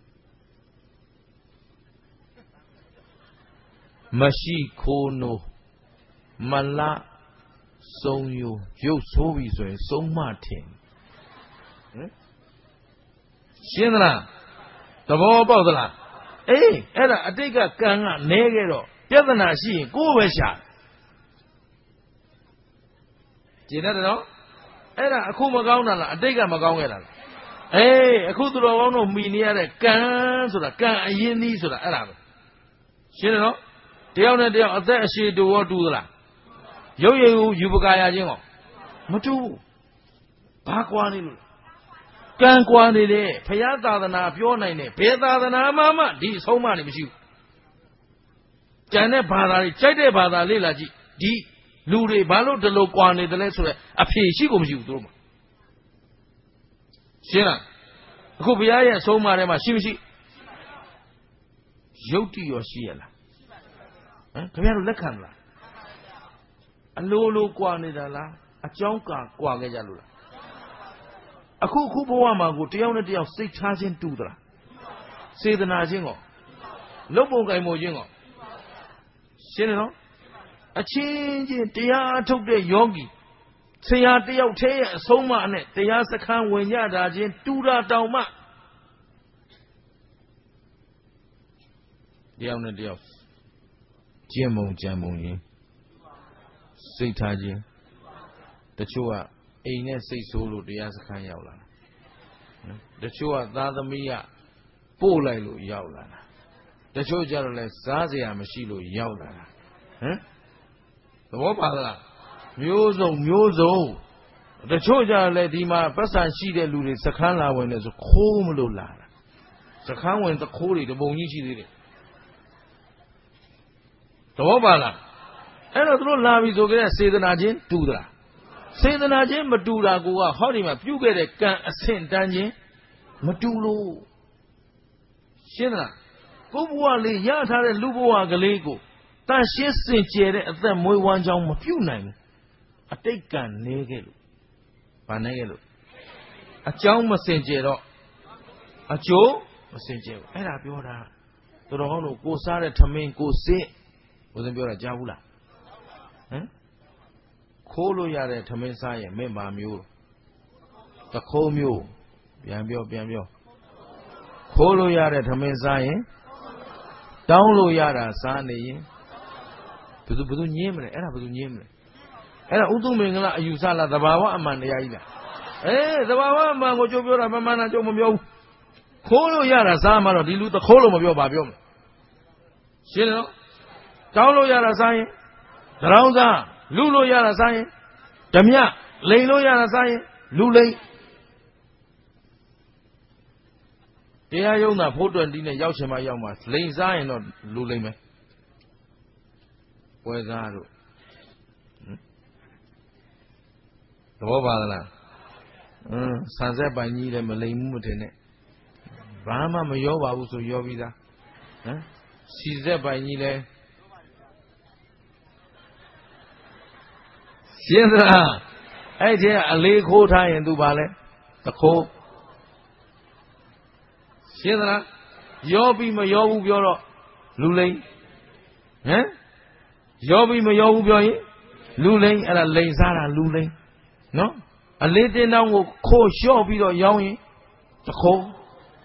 မရှိခိုးနိုးမလဆုံးယုံရုပ်ဆိုးပြီဆိုရင်ဆုံးမထင်ဟမ်ရှင်းသလားသဘောပေါက်သလားအေးအဲ့ဒါအတိတ်ကကံကနေခဲ့တော့ပြဿနာရှိရင်ကိုယ်ပဲရှာကျင်တတ်တယ်နော်အဲ့ဒါအခုမကောင်းတာလားအတိတ်ကမကောင်းခဲ့တာလားအေးအခုသူတော်ကောင်းတို့မိနေရတဲ့ကံဆိုတာကံအရင်သီးဆိုတာအဲ့ဒါပဲရှင်းတယ်နော်တယောက်နဲ့တယောက်အသက်အရှည်တူရောတူသလားရုပ်ရည်ယူပကာယချင်းကောမတူဘူးဘာကွာနေလို့ကံကွာနေတယ်ဘုရားသာသနာပြောနိုင်တယ်ဘယ်သာသနာမှမှဒီအဆုံးမနေမရှိဘူးကျန်တဲ့ဘာသာတွေကြိုက်တဲ့ဘာသာလေ့လာကြည့်ဒီလူတွေဘာလို့ဒီလိုကွာနေတယ်လဲဆိုတော့အဖြေရှိကိုမရှိဘူးသူတို့မှာရှင်းလားအခုဘုရားရဲ့အဆုံးအမထဲမှာရှိမရှိယုတ်တိရောရှိရလားဟမ်ခင်ဗျားတို့လက်ခံလားအလိုလိုကွာနေတာလားအကြောင်းကာကွာခဲ့ကြလို့လားအခုခုဘဝမှာကိုတယောက်နဲ့တယောက်စိတ်ထားခြင်းတူသလားစေတနာခြင်းကိုလုပ်ပုံကိုင်ပုံခြင်းကိုရှင်းတယ်နော်အချင်းချင်းတရားထုတ်တဲ့ယောဂီဆရာတယောက်တည်းရဲ့အဆုံးအမနဲ့တရားစခန်းဝင်ကြတာချင်းတူတာတောင်မှတယောက်နဲ့တယောက်ကျင့်မုံကြံမုံရင်စိတ်ထားခြင်းတချို့ကအိမ်နဲ့စိတ်ဆိုးလို့တရားစခန်းရောက်လာတချို့ကသားသမီးကပို့လိုက်လို့ရောက်လာတာတချို့ကြတော့လဲစားစရာမရှိလို့ရောက်လာတာဟမ်သဘောပါလားမျိုးစုံမျိုးစုံတချို့ကြတော့လဲဒီမှာပတ်စံရှိတဲ့လူတွေစခန်းလာဝင်နေဆိုခိုးမလို့လာတာစခန်းဝင်တခိုးတွေတပုံကြီးရှိသေးတယ်သဘောပါလားအဲ့တော့သူတို့လာပြီဆိုကြတဲ့စေတနာချင်းတူသလားစေတနာချင်းမတူတာကိုကဟောဒီမှာပြုခဲ့တဲ့ကံအဆင့်တန်းချင်းမတူလို့ရှင်းလားကိုဘဝလေးရထားတဲ့လူဘဝကလေးကိုတန်ရှင်းစင်ကြယ်တဲ့အသက်မွေးဝမ်းကြောင်းမပြုနိုင်ဘူးအတိတ်ကံနေခဲ့လို့ဘာနေခဲ့လို့အကြောင်းမစင်ကြယ်တော့အကျိုးမစင်ကြယ်ဘူးအဲ့ဒါပြောတာတော်တော်ကောင်းလို့ကိုစားတဲ့ထမင်းကိုစစ်ဘုရားပြောတာကြားဘူးလားဟမ်ခိုးလို့ရတဲ့ထမင်းစားရင်မင်းပါမျိုးတခိုးမျိုးပြန်ပြောပြန်ပြောခိုးလို့ရတဲ့ထမင်းစားရင်တောင်းလို့ရတာစားနေရင်ဘယ်သူဘယ်သူညင်းမလဲအဲ့ဒါဘယ်သူညင်းမလဲအဲ့ဒါဥတုမင်္ဂလာအယူဆလားသဘာဝအမှန်တရားကြီးလားအေးသဘာဝအမှန်ကိုကြိုးပြောတာမမှန်တာကြိုးမပြောဘူးခိုးလို့ရတာစားမှတော့ဒီလူတခိုးလို့မပြောပါပြောမလဲရှင်းနော်တောင်းလို့ရတာစားရင်တရောင်းစားလူလို့ရတာစားရင်ဓမြလိန်လို့ရတာစားရင်လူလိန်တရားယုံတာဖို့တွန်တီးနဲ့ရောက်ချင်မှရောက်မှလိန်စားရင်တော့လူလိန်ပဲပွဲစားတို့သဘောပါသလားအင်းဆန်ဆက်ပိုင်ကြီးလည်းမလိန်မှုမထင်နဲ့ဘာမှမရောပါဘူးဆိုရောပြီးသားဟမ်စီဆက်ပိုင်ကြီးလည်းရှင်းသလားအဲ့ဒီအလေးခိုးထားရင်သူပါလဲသခိုးရှင်းသလားရောပြီးမရောဘူးပြောတော့လူလိန်ဟမ်ရောပြီးမရောဘူးပြောရင်လူလိန်အဲ့ဒါလိန်စားတာလူလိန်နော်အလေးတင်းတောင်းကိုခိုးလျှော့ပြီးတော့ရောင်းရင်သခိုး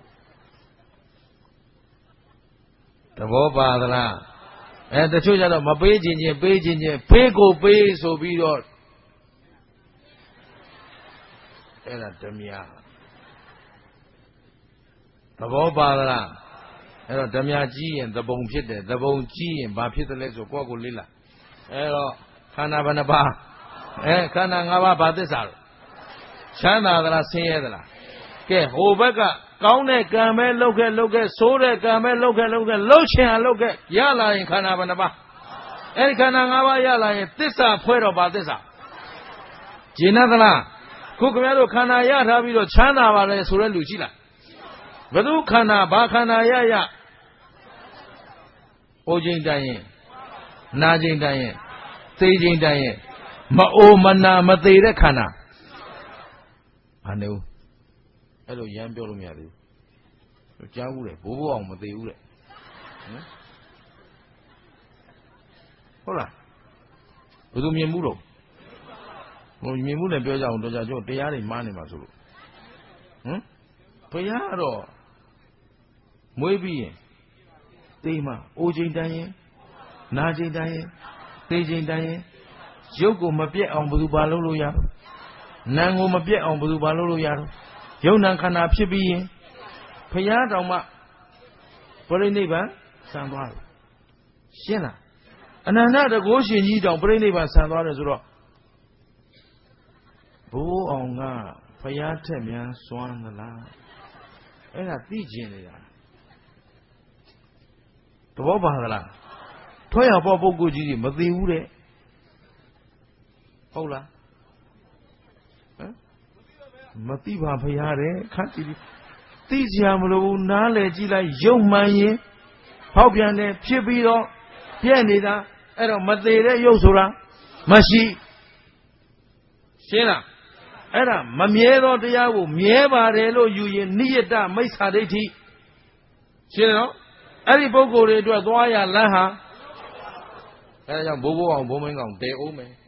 သဘောပါသလားအဲတချို့ကျတော့မပေးခြင်းချင်းပေးခြင်းချင်းဖေးကိုပေးဆိုပြီးတော့အဲ့ဒါဓမြသဘောပါလားအဲ့တော့ဓမြကြီးရင်သဘုံဖြစ်တယ်သဘုံကြီးရင်ဘာဖြစ်တယ်လဲဆိုကိုယ့်ကိုလေးလာအဲ့တော့ခန္ဓာဘယ်နှပါးအဲခန္ဓာ၅ပါးဘာသစ္စာလဲချမ်းသာသလားဆင်းရဲသလားကဲဟိုဘက်ကကောင်းတဲ့ကံပဲလုပ်ခဲ့လုပ်ခဲ့ဆိုးတဲ့ကံပဲလုပ်ခဲ့လုပ်ခဲ့လှုပ်ချင်အောင်လုပ်ခဲ့ရလာရင်ခန္ဓာဘယ်နှပါးအဲ့ဒီခန္ဓာ၅ပါးရလာရင်သစ္စာဖွဲ့တော့ဘာသစ္စာကျင်သလားခုခင်ဗျားတို့ခန္ဓာရထားပြီးတော့ချမ်းသာပါလေဆိုတဲ့လူရှိလားဘယ်သူခန္ဓာဘာခန္ဓာရရအိုခြင်းတိုင်းရင်နာခြင်းတိုင်းရင်သိခြင်းတိုင်းရင်မအိုမနာမသေးတဲ့ခန္ဓာဘာနေဦးအဲ့လိုရမ်းပြောလို့မရသေးဘူးကြားဘူးလေဘိုးဘိုးအောင်မသေးဘူးလေဟုတ်လားဘယ်သူမြင်မှုတော့ဟိုမြင်မှုနဲ့ပြောကြအောင်တော့ကြကျွန်တော်တရားတွေမှားနေမှာဆိုလို့ဟမ်ဘုရားတော့မွေးပြီးရင်တေးမှအိုချိန်တိုင်းရင်နာချိန်တိုင်းရင်သိချိန်တိုင်းရင်ရုပ်ကိုမပြက်အောင်ဘယ်သူဘာလုပ်လို့ရတော့နာမ်ကိုမပြက်အောင်ဘယ်သူဘာလုပ်လို့ရတော့ယုံနာခန္ဓာဖြစ်ပြီးရင်ဘုရားတော်မှပရိနိဗ္ဗာန်ဆံသွားတယ်ရှင်းလားအနန္တတကုရှင်ကြီးတောင်ပရိနိဗ္ဗာန်ဆံသွားတယ်ဆိုတော့ဘိုးအောင်ကဘုရားထက်များစွမ်းသလားအဲ့ဒါသိကျင်နေတာသဘောပါသလားထွက်ရပေါ်ပုဂ္ဂိုလ်ကြီးတွေမသိဘူးတဲ့ဟုတ်လားဟမ်မသိပါဘုရားတဲ့ခန့်ကြည့်သိကြမလို့နားလေကြည့်လိုက်ရုပ်မှန်ရင်ဖောက်ပြန်တယ်ဖြစ်ပြီးတော့ပြည့်နေတာအဲ့တော့မသေးတဲ့ရုပ်ဆိုတာမရှိရှင်းလားအဲ့ဒါမမြဲသောတရားကိုမြဲပါတယ်လို့ယူရင်နိယတမိစ္ဆာဒိဋ္ဌိရှင်းနော်အဲ့ဒီပုဂ္ဂိုလ်တွေအတွက်သွားရလမ်းဟာအဲ့ဒါကြောင့်ဘိုးဘိုးအောင်ဘိုးမင်းကောင်တဲအောင်မယ်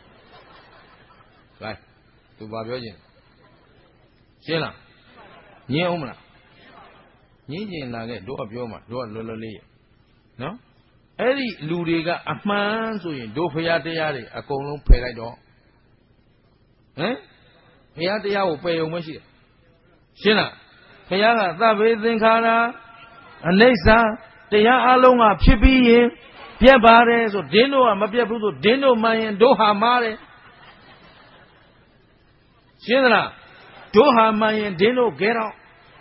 来သူဘာပြောခြင်းရှင်းလားညင်းအောင်မလားညင်းကျင်လာခဲ့တို့ကပြောမှာတို့ကလွယ်လွယ်လေးနော်အဲ့ဒီလူတွေကအမှန်ဆိုရင်တို့ဖရာတရားတွေအကုန်လုံးဖယ်လိုက်တော့ဟမ်ဖရာတရားကိုပယ်ုံမရှိတယ်ရှင်းလားဖရာကသဗ္ဗေသင်္ခါရအနိစ္စတရားအလုံးကဖြစ်ပြီးရင်ပြက်ပါတယ်ဆိုဒင်းတို့ကမပြက်ဘူးဆိုဒင်းတို့မှန်ရင်တို့ဟာမားတယ်ရှင်းသလားတို့ဟာမှန်ရင်ဒင်းတို့ခဲတော့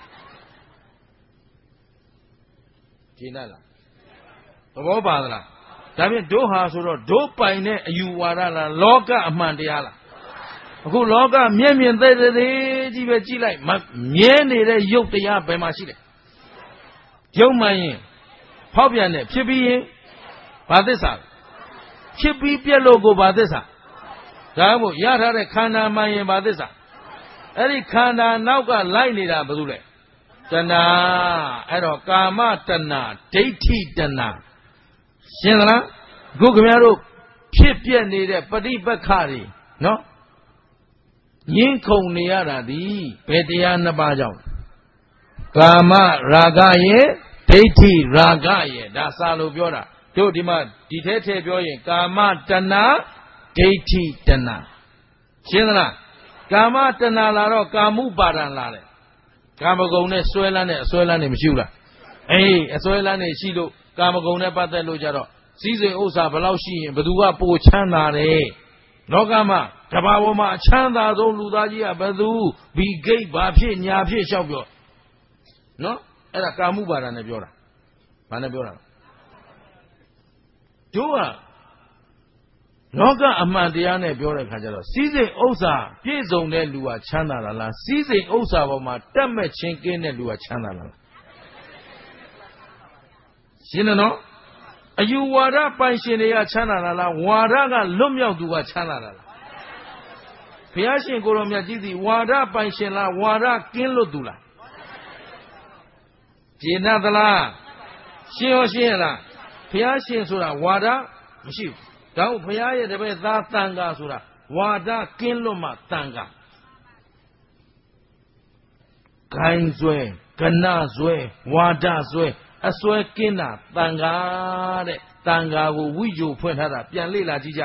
ရှင်းလားသဘောပါသလားဒါဖြင့်တို့ဟာဆိုတော့တို့ပိုင်တဲ့အယူဝါဒလားလောကအမှန်တရားလားအခုလောကမျက်မြင်သက်သက်ကြီးပဲကြည့်လိုက်မြဲနေတဲ့ရုပ်တရားဘယ်မှာရှိလဲရုပ်မှန်ရင်ဖောက်ပြန်တဲ့ဖြစ်ပြီးရင်ဘာသစ္စာဖြစ်ပြီးပြက်လို့ကိုဘာသစ္စာဒါမှမဟုတ်ရထားတဲ့ခန္ဓာမှန်ရင်ဘာသစ္စာအဲ့ဒီခန္ဓာနောက်ကလိုက်နေတာဘာလို့လဲတဏှာအဲ့တော့ကာမတဏှာဒိဋ္ဌိတဏှာရှင်းသလားအခုခင်ဗျားတို့ဖြစ်ပြက်နေတဲ့ပฏิပက္ခတွေနော်ငင်းခုန်နေရတာဒီဘယ်တရားနှစ်ပါးကြောင့်ကာမရာဂရဲ့ဒိဋ္ဌိရာဂရဲ့ဒါစာလို့ပြောတာတို့ဒီမှာဒီထဲထဲပြောရင်ကာမတဏှာဒိဋ္ဌိတဏှာရှင်းသလားကာမတဏှာလာတော့ကာမှုပါဒံလာတယ်ကာမဂုဏ်နဲ့ဆွဲလန်းတဲ့အဆွဲလန်းနေမရှိဘူးလားအေးအဆွဲလန်းနေရှိလို့ကာမဂုဏ်နဲ့ပတ်သက်လို့ကြတော့စည်းစိမ်ဥစ္စာဘယ်လောက်ရှိရင်ဘယ်သူကပိုချမ်းသာတယ်လောကမှာတဘာဝမှာအချမ်းသာဆုံးလူသားကြီးကဘယ်သူဘီဂိတ်ဘာဖြစ်ညာဖြစ်လျှောက်ပြောနော်အဲ့ဒါကာမှုပါဒံနဲ့ပြောတာဘာနဲ့ပြောတာတို့ကလောကအမှန်တရားနဲ့ပြောတဲ့ခါကျတော့စီးစိမ်ဥစ္စာပြည့်စုံတဲ့လူကချမ်းသာတာလားစီးစိမ်ဥစ္စာပေါ်မှာတက်မဲ့ချင်းကင်းတဲ့လူကချမ်းသာတာလားရှင်းတယ်နော်အယူဝါဒပိုင်ရှင်တွေကချမ်းသာတာလားဝါဒကလွတ်မြောက်သူကချမ်းသာတာလားဘုရားရှင်ကိုရောမြတ်ကြီးသည်ဝါဒပိုင်ရှင်လားဝါဒကင်းလွတ်သူလားကျေနပ်သလားရှင်းရောရှင်းရလားဘုရားရှင်ဆိုတာဝါဒမရှိဘူးဒါ့ဘုရားရဲ့တပည့်သားတန်ခါဆိုတာဝါဒကင်းလွတ်မှတန်ခါဂိုင်းဆွဲကဏဆွဲဝါဒဆွဲအစွဲကင်းတာတန်ခါတဲ့တန်ခါကိုဝိဇ္ဇိဖွင့်ထားတာပြန်လေ့လာကြည့်ကြ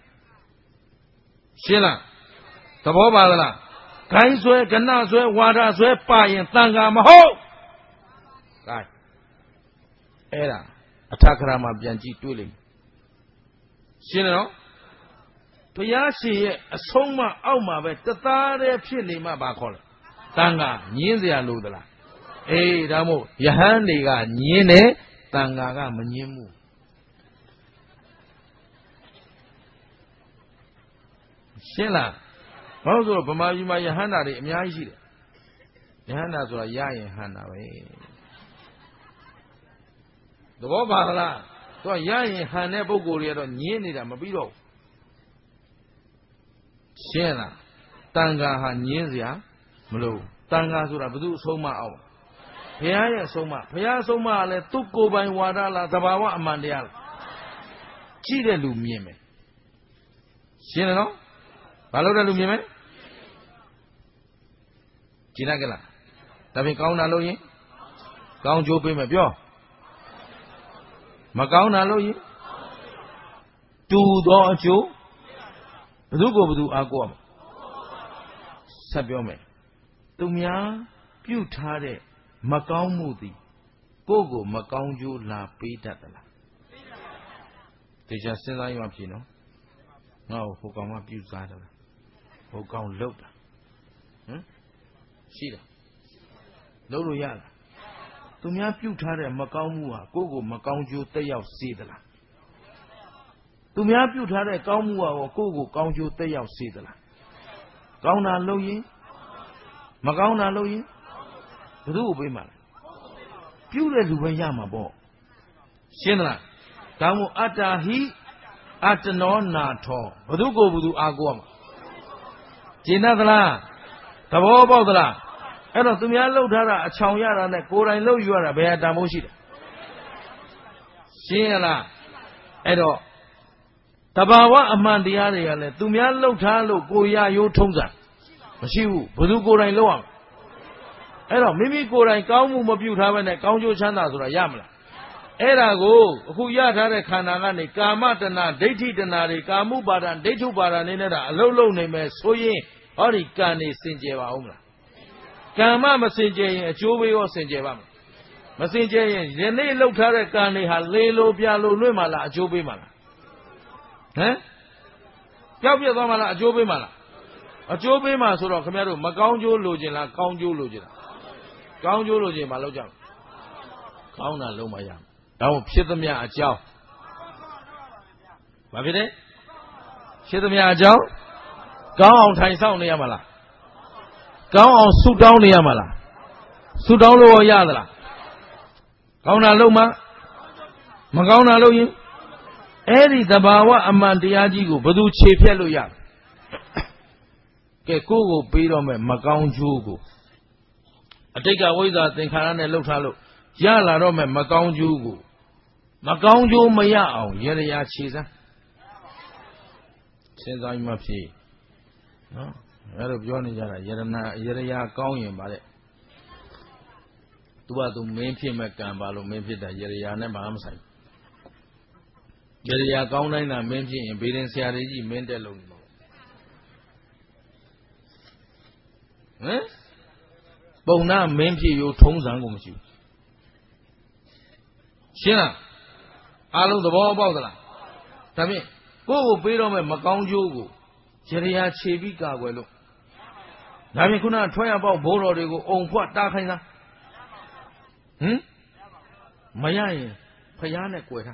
ရှင်းလားသဘောပါသလားဂိုင်းဆွဲကဏဆွဲဝါဒဆွဲပါရင်တန်ခါမဟုတ်ဂိုင်းအဲ့ဒါအထခရမှာပြန်ကြည့်တွေ့လိမ့်ရှင်းတယ်နော်ဘုရားရှင်ရဲ့အဆုံးမအောက်မှာပဲတသားတည်းဖြစ်နေမှဘာခေါ်လဲတန်ခါညင်းเสียလို့သလားအေးဒါမို့ယဟန်တွေကညင်းတယ်တန်ခါကမညင်းဘူးရှင်းလားဘာလို့ဆိုတော့ဗမာပြည်မှာယဟန်တာတွေအများကြီးရှိတယ်ယဟန်တာဆိုတာရရင်ဟန်တာပဲသဘောပါလားသူကရရင်ဟန်တဲ့ပုဂ္ဂိုလ်တွေကတော့ညင်းနေတာမပြီးတော့ရှင်းလားတန်ခါဟာညင်းเสียမလို့တန်ခါဆိုတာဘယ်သူအဆုံးမအောင်ဘုရားရဲ့အဆုံးမဘုရားအဆုံးမကလည်းသူ့ကိုယ်ပိုင်ဝါဒလားသဘာဝအမှန်တရားလားကြည့်တဲ့လူမြင်မယ်ရှင်းတယ်နော်ဘာလို့တဲ့လူမြင်မယ်ကြည့်လိုက်ကြလားဒါပြင်ကောင်းတာလို့ရင်ကောင်းကျိုးပေးမယ်ပြောမကောင်းတာလို့ရင်တူသောအကျိုးဘယ်သူကိုဘယ်သူအားကိုးရမှာဆက်ပြောမယ်သူများပြုထားတဲ့မကောင်းမှုသည်ကိုယ့်ကိုမကောင်းကျိုးလာပေးတတ်သလားတေချာစဉ်းစားရမှဖြစ်နော်ငါ့ကိုဟိုကောင်ကပြုစားတယ်ဟိုကောင်လှုပ်တာဟမ်ရှိတယ်လှုပ်လို့ရလားသူများပြုထားတဲ့မကောင်းမှုဟာကိုယ့်ကိုမကောင်းကျိုးတက်ရောက်စေသလားသူများပြုထားတဲ့ကောင်းမှုဟာကိုယ့်ကိုကောင်းကျိုးတက်ရောက်စေသလားကောင်းတာလုပ်ရင်မကောင်းတာလုပ်ရင်ဘယ်သူ့ကိုပေးမှာလဲပြုတဲ့လူပဲရမှာပေါ့ရှင်းလားဒါမို့အတ္တဟိအတ္တနောနာထောဘယ်သူကိုဘယ်သူအားကိုးရမှာ China the la, the Bobo the la. I don't to me, I looked at a Chauya and a Kora and low you are a bear damoshi. Shina, Edo Tabawa Amandiari, to me, I looked at Goya, you Tonga. Mashu, Budu Kora and Loam. Edo, Mimi Kora and Kamu Mabu have a Kaunjo Chana or a Yamla. Erago, who yat had a Kanagani, Kamatana, Deti Danari, Kamu Baran, Detu Baran, a low low name as Soye, Orikani Sinjeva Umla. Kama Messenger, Joey or Sinjeva. Messenger, the name looked at a Kani, Halelo, Pialo, Lumala, Joby Mala. Eh? Kapia Mala, Joby Mala. A Joby Masura, Camero, Macanjo Logina, Conjo Logina. Conjo Logina, Maloja. Kauna Lomaya. Now, Shitamia Ajao. What is it? Shitamia Ajao? Go on, Taisao Niamala. Go on, Suit down Niamala. Suit down Low Yadala. Kauna Loma Magauna Loyin. Eddie Tabawa Amandiajigo, Badu Chepeluya. Kekugo Pidome, Macaun Jugo. I take away that thing, Haran and Lotalo. Yala Rome, Macaun Jugo. Macaunjo Maya, Yeria Chisa. Since I'm up here. No, out of Johnny Yara, Yeria County, but it. To to Memphis Macambalo, Memphis, Yeria Never Amside. Yeria County and Memphis and Bidden Siarigi Mendelo. Eh? Bona Memphis, you tongues and you. Shina. Alo the ball about the Tami, go beat on Macon Jugo, Jeria Chevica, well. Nami could not try about Boro to go on what Dakina. Hm? Maya, Payana Queta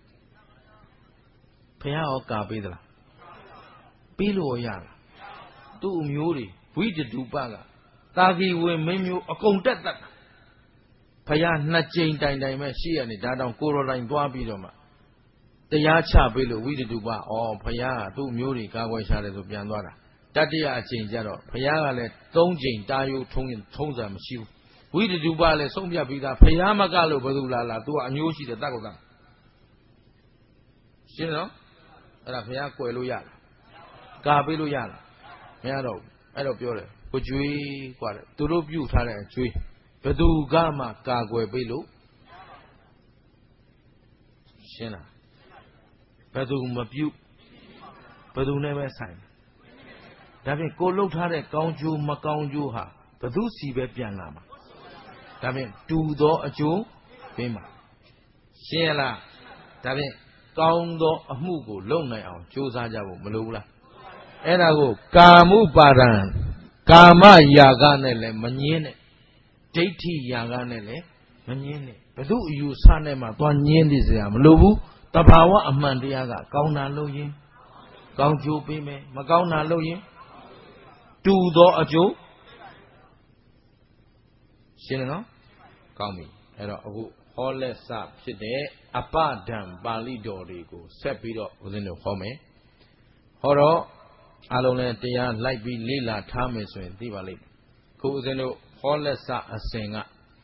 Payao Cabidra Pilo Yara, two Muri, we did do baga. Tagi will menu a contact. Payan not chain time, she and it down Coroline Guabidoma. The Yacha Billo, we do ba, or Paya, two Muri, Gaway Shade of Pianora. That day I change that up. Paya let Don Jane, Dayu, Tong, Tonga, Mashu. We do ba, let Sombia Bida, Payama Gallo, Badula, do a new sheet of Dagoda. You know? Rapia Coeluya. Gabiluyana. Yano, I don't know. Would you, what, to look you, Tara, tree. Bedu Gama Gagwe Bilu Shena Bedu Mabu Bedu never sign. David go look at a Gaunju Macaunju ha, Bedu Sibe Pianama. David do do a Jew, Bima. Shela David Gaundo a Mugu, Lone out, Josajabu, Malula. Edago, Kamu Baran, Kama Yaganele, Manine. Dati Yaganele, Manine. But do you son of my one yen is a Lobu, Tabawa Amandiaga, Gauna Loyin, Gaunju Pime, Magauna Loyin, two do a Joe Shinano, Kami, and a whole sap, sit there, a padam, Bali Dorigo, Sepido within the home. Horror, Alone, Tia, like be Lila, Thomas, and Divali. Cousino. Holesa a singer.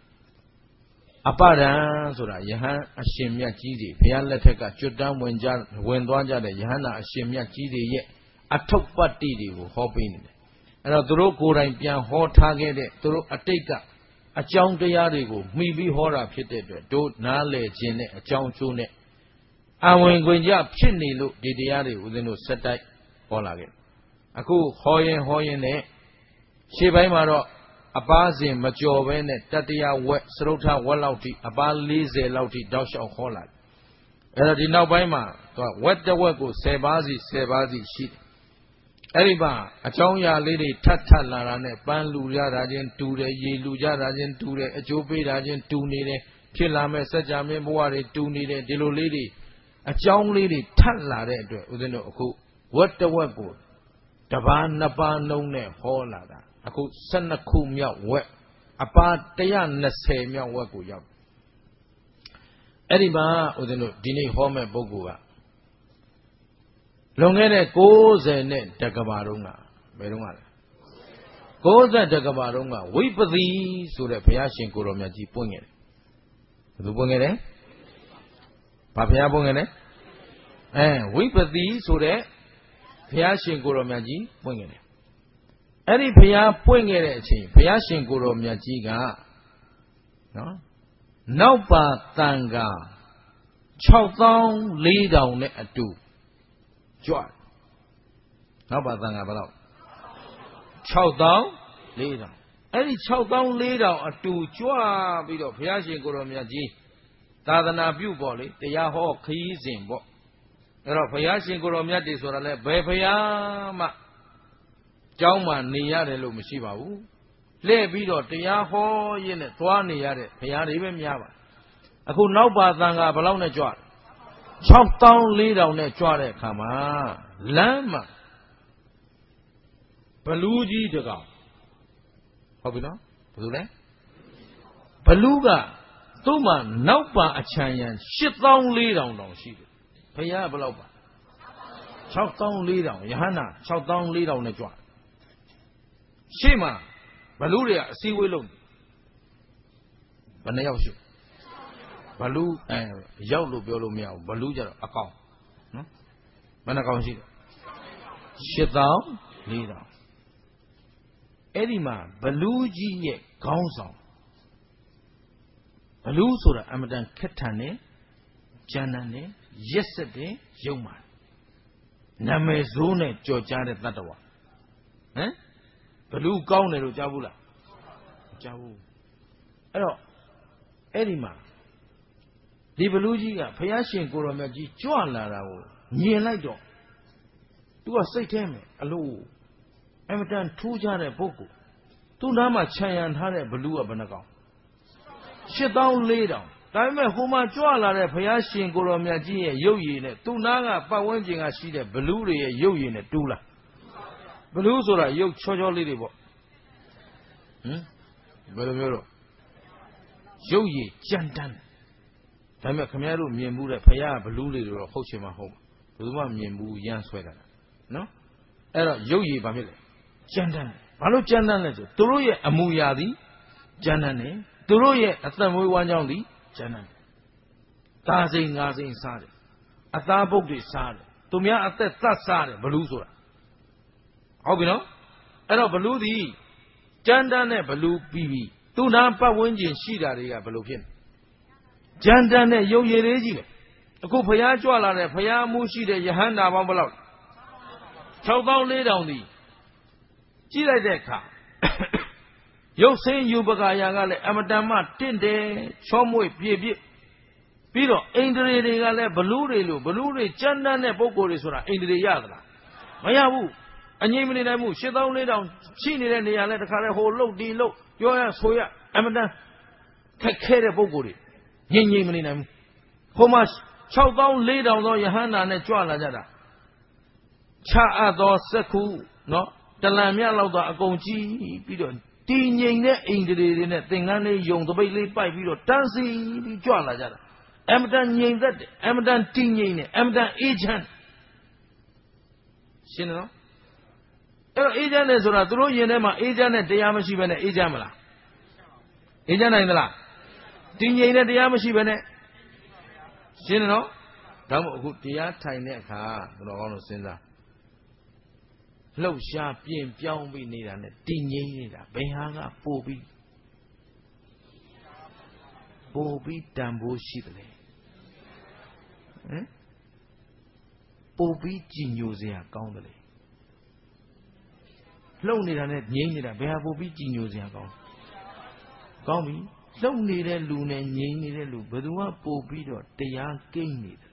Apara, so that Yahan a shimya chidi, Pialeteka, Judan when Jan, when Dwanja, the Yahana a shimya chidi yet, a top party will hop in. And a Droko and Pian hot target, through a taker, a chong de yarigo, maybe horror pitted, do nale gin, a chong tune. And when Gwenja Chinny look, did the yari within no set all again. A cool hoyen hoyen eh? She by Maro. Abazin, Majovene, Tatia, Wet, Srota, Walauti, Abalize, Lauti, Dash of Holland. And the Nabaima, wet the work of Sebazi, Sebazi, sheet. Eriba, a Chonya lady, Tata Larane, Banluja Rajan, Ture, Yeluja Rajan, Ture, a Jopi Rajan, Tunide, Kilame, Sajame, Boare, Tunide, Dilo lady, a Chong lady, Tatla, within a cool. What the work of Taban Naban Lone, Holada. I could send a coom yaw wet. A part Tayan Nase Mia Waku yaw. Ediba within a Dini Home Bogua. Longere goes and then Takabarunga. Berunga. 高山这个马龙啊，为不得说的培养辛苦了，面积半年，都半年嘞，把培养半年嘞，哎，为不得说的培养辛苦了，面积半年嘞，哎，你培养半年嘞，亲，培养辛苦了，面积个，啊，老把单个，超当里头呢都，赚，老把单个不老。超当里头，哎，你超当里头啊，都抓比较培养性个了面积，大的那表包哩，这也好可以进步。那了培养性个了面积说了嘞，白培养嘛，教嘛你也得路没西吧？呜，来比较这也好一呢，多你也得培养里边面吧。啊，可老把三个不老呢抓，超当里头呢抓嘞，看嘛，难嘛。不如鸡这个，好比喏，不是嘞？不如个，都嘛老把一千元，十当里头东西的，培养不老把，超当里头，也喊呐，超当里头那抓，是嘛？不如的，谁会弄？不能要求，不如哎，要路不要路苗，不如就阿高，嗯，不能高兴，十当里头。အဲ့ဒီမှာဘလူးကြီးရဲ့ခေါင်းဆောင်ဘလူးဆိုတာအမတန်ခက်ထန်တဲ့ဉာဏ်နဲ့ရက်စက်တဲ့ရုပ်မှန်နာမည်ဆိုးနဲ့ကြော်ကြားတဲ့တတ္တဝါဟမ်ဘလူးကောင်းတယ်လို့ကြားဘူးလားမကြားဘူးအဲ့တော့အဲ့ဒီမှာဒီဘလူးကြီးကဘုရားရှင်ကိုရောမြတ်ကြီးကြွလာတာကိုမြင်လိုက်တော့သူကစိတ်ထဲမှာအလို့အမတန်ထူးခြားတဲ့ပုဂ္ဂိုလ်သူ့နားမှာခြံရံထားတဲ့ဘလူးကဘယ်နှကောင်ရှစ်သောင်းလေးတောင်ဒါပေမဲ့ဟိုမှာကြွလာတဲ့ဘုရားရှင်ကိုရောမြတ်ကြီးရဲ့ရုပ်ရည်နဲ့သူ့နားကပတ်ဝန်းကျင်ကရှိတဲ့ဘလူးတွေရဲ့ရုပ်ရည်နဲ့တူးလားဘလူးဆိုတာရုပ်ချောချောလေးတွေပေါ့ဟမ်ဘယ်လိုမျိုးတော့ရုပ်ရည်ကြမ်းတမ်းဒါပေမဲ့ခင်ဗျားတို့မြင်မှုတဲ့ဘုရားဘလူးလေးတွေတော့ဟုတ်ချင်မှဟုတ်ဘယ်သူမှမြင်ဘူးရမ်းဆွဲတာနော်အဲ့တော့ရုပ်ရည်ဘာဖြစ်လဲကြမ်းတမ်းဘာလို့ကြမ်းတမ်းလဲဆိုသူတို့ရဲ့အမူအရာသည်ကြမ်းတမ်းတယ်သူတို့ရဲ့အသက်မွေးဝမ်းကြောင်းသည်ကြမ်းတမ်းတယ်တာစိန်ငါစိန်စားတယ်အသားပုတ်တွေစားတယ်သူများအသက်သတ်စားတယ်ဘလူးဆိုတာဟုတ်ပြီနော်အဲ့တော့ဘလူးသည်ကြမ်းတမ်းတဲ့ဘလူးပြီးပြီးသူနာပတ်ဝန်းကျင်ရှိတာတွေကဘလို့ဖြစ်လဲကြမ်းတမ်းတဲ့ရုပ်ရည်လေးကြီးပဲအခုဖျားကြွလာတဲ့ဖျားမှုရှိတဲ့ယဟန္တာပေါင်းဘယ်လောက်၆သောင်းလေးတောင်သည်ကြည့်လိုက်တဲ့အခါရုပ်ဆင်းယူပကာယာကလည်းအမတန်မှတင့်တယ်ချောမွေ့ပြည့်ပြည့်ပြီးတော့အိန္ဒြေတွေကလည်းဘလူးတွေလို့ဘလူးတွေကြမ်းတမ်းတဲ့ပုံကိုယ်တွေဆိုတာအိန္ဒြေရသလားမရဘူးအငြိမ့်မနေနိုင်ဘူးရှစ်သောင်းလေးတောင်ရှိနေတဲ့နေရာလဲတခါလဲဟိုလှုပ်ဒီလှုပ်ပြောရဆိုရအမတန်ခက်ခဲတဲ့ပုံကိုယ်တွေငြိမ့်ငြိမ့်မနေနိုင်ဘူးဟိုမှာ၆သောင်းလေးတောင်သောယဟန္တာနဲ့ကြွလာကြတာချအပ်သောစက္ခုနော်တလံမြလောက်တော့အကုန်ကြည့်ပြီးတော့တည်ငြိမ်တဲ့အိန္ဒြေတွေနဲ့သင်္ကန်းလေးယုံတပိတ်လေးပိုက်ပြီးတော့တန်းစီပြီးကြွလာကြတာအမတန်ငြိမ်သက်တယ်အမတန်တည်ငြိမ်တယ်အမတန်အေးချမ်းရှင်းနော်အဲ့တော့အေးချမ်းတယ်ဆိုတာသူတို့ယင်ထဲမှာအေးချမ်းတဲ့တရားမရှိဘဲနဲ့အေးချမ်းမလားအေးချမ်းနိုင်သလားတည်ငြိမ်တဲ့တရားမရှိဘဲနဲ့ရှင်းနော်ဒါမှမဟုတ်အခုတရားထိုင်တဲ့အခါဘယ်တော့ကောင်းလို့စဉ်းစားလှုပ်ရှားပြင်းပြောင်းပြီးနေတာနဲ့တည်ငြိမ်နေတာဘယ်ဟာကပို့ပြီးပို့ပြီးတန်ဖိုးရှိတယ်ဟမ်ပို့ပြီးကြည်ညိုစရာကောင်းတယ်လှုပ်နေတာနဲ့ငြိမ်နေတာဘယ်ဟာပို့ပြီးကြည်ညိုစရာကောင်းကောင်းပြီလှုပ်နေတဲ့လူနဲ့ငြိမ်နေတဲ့လူဘယ်သူကပို့ပြီးတော့တရားကိန်းနေတယ်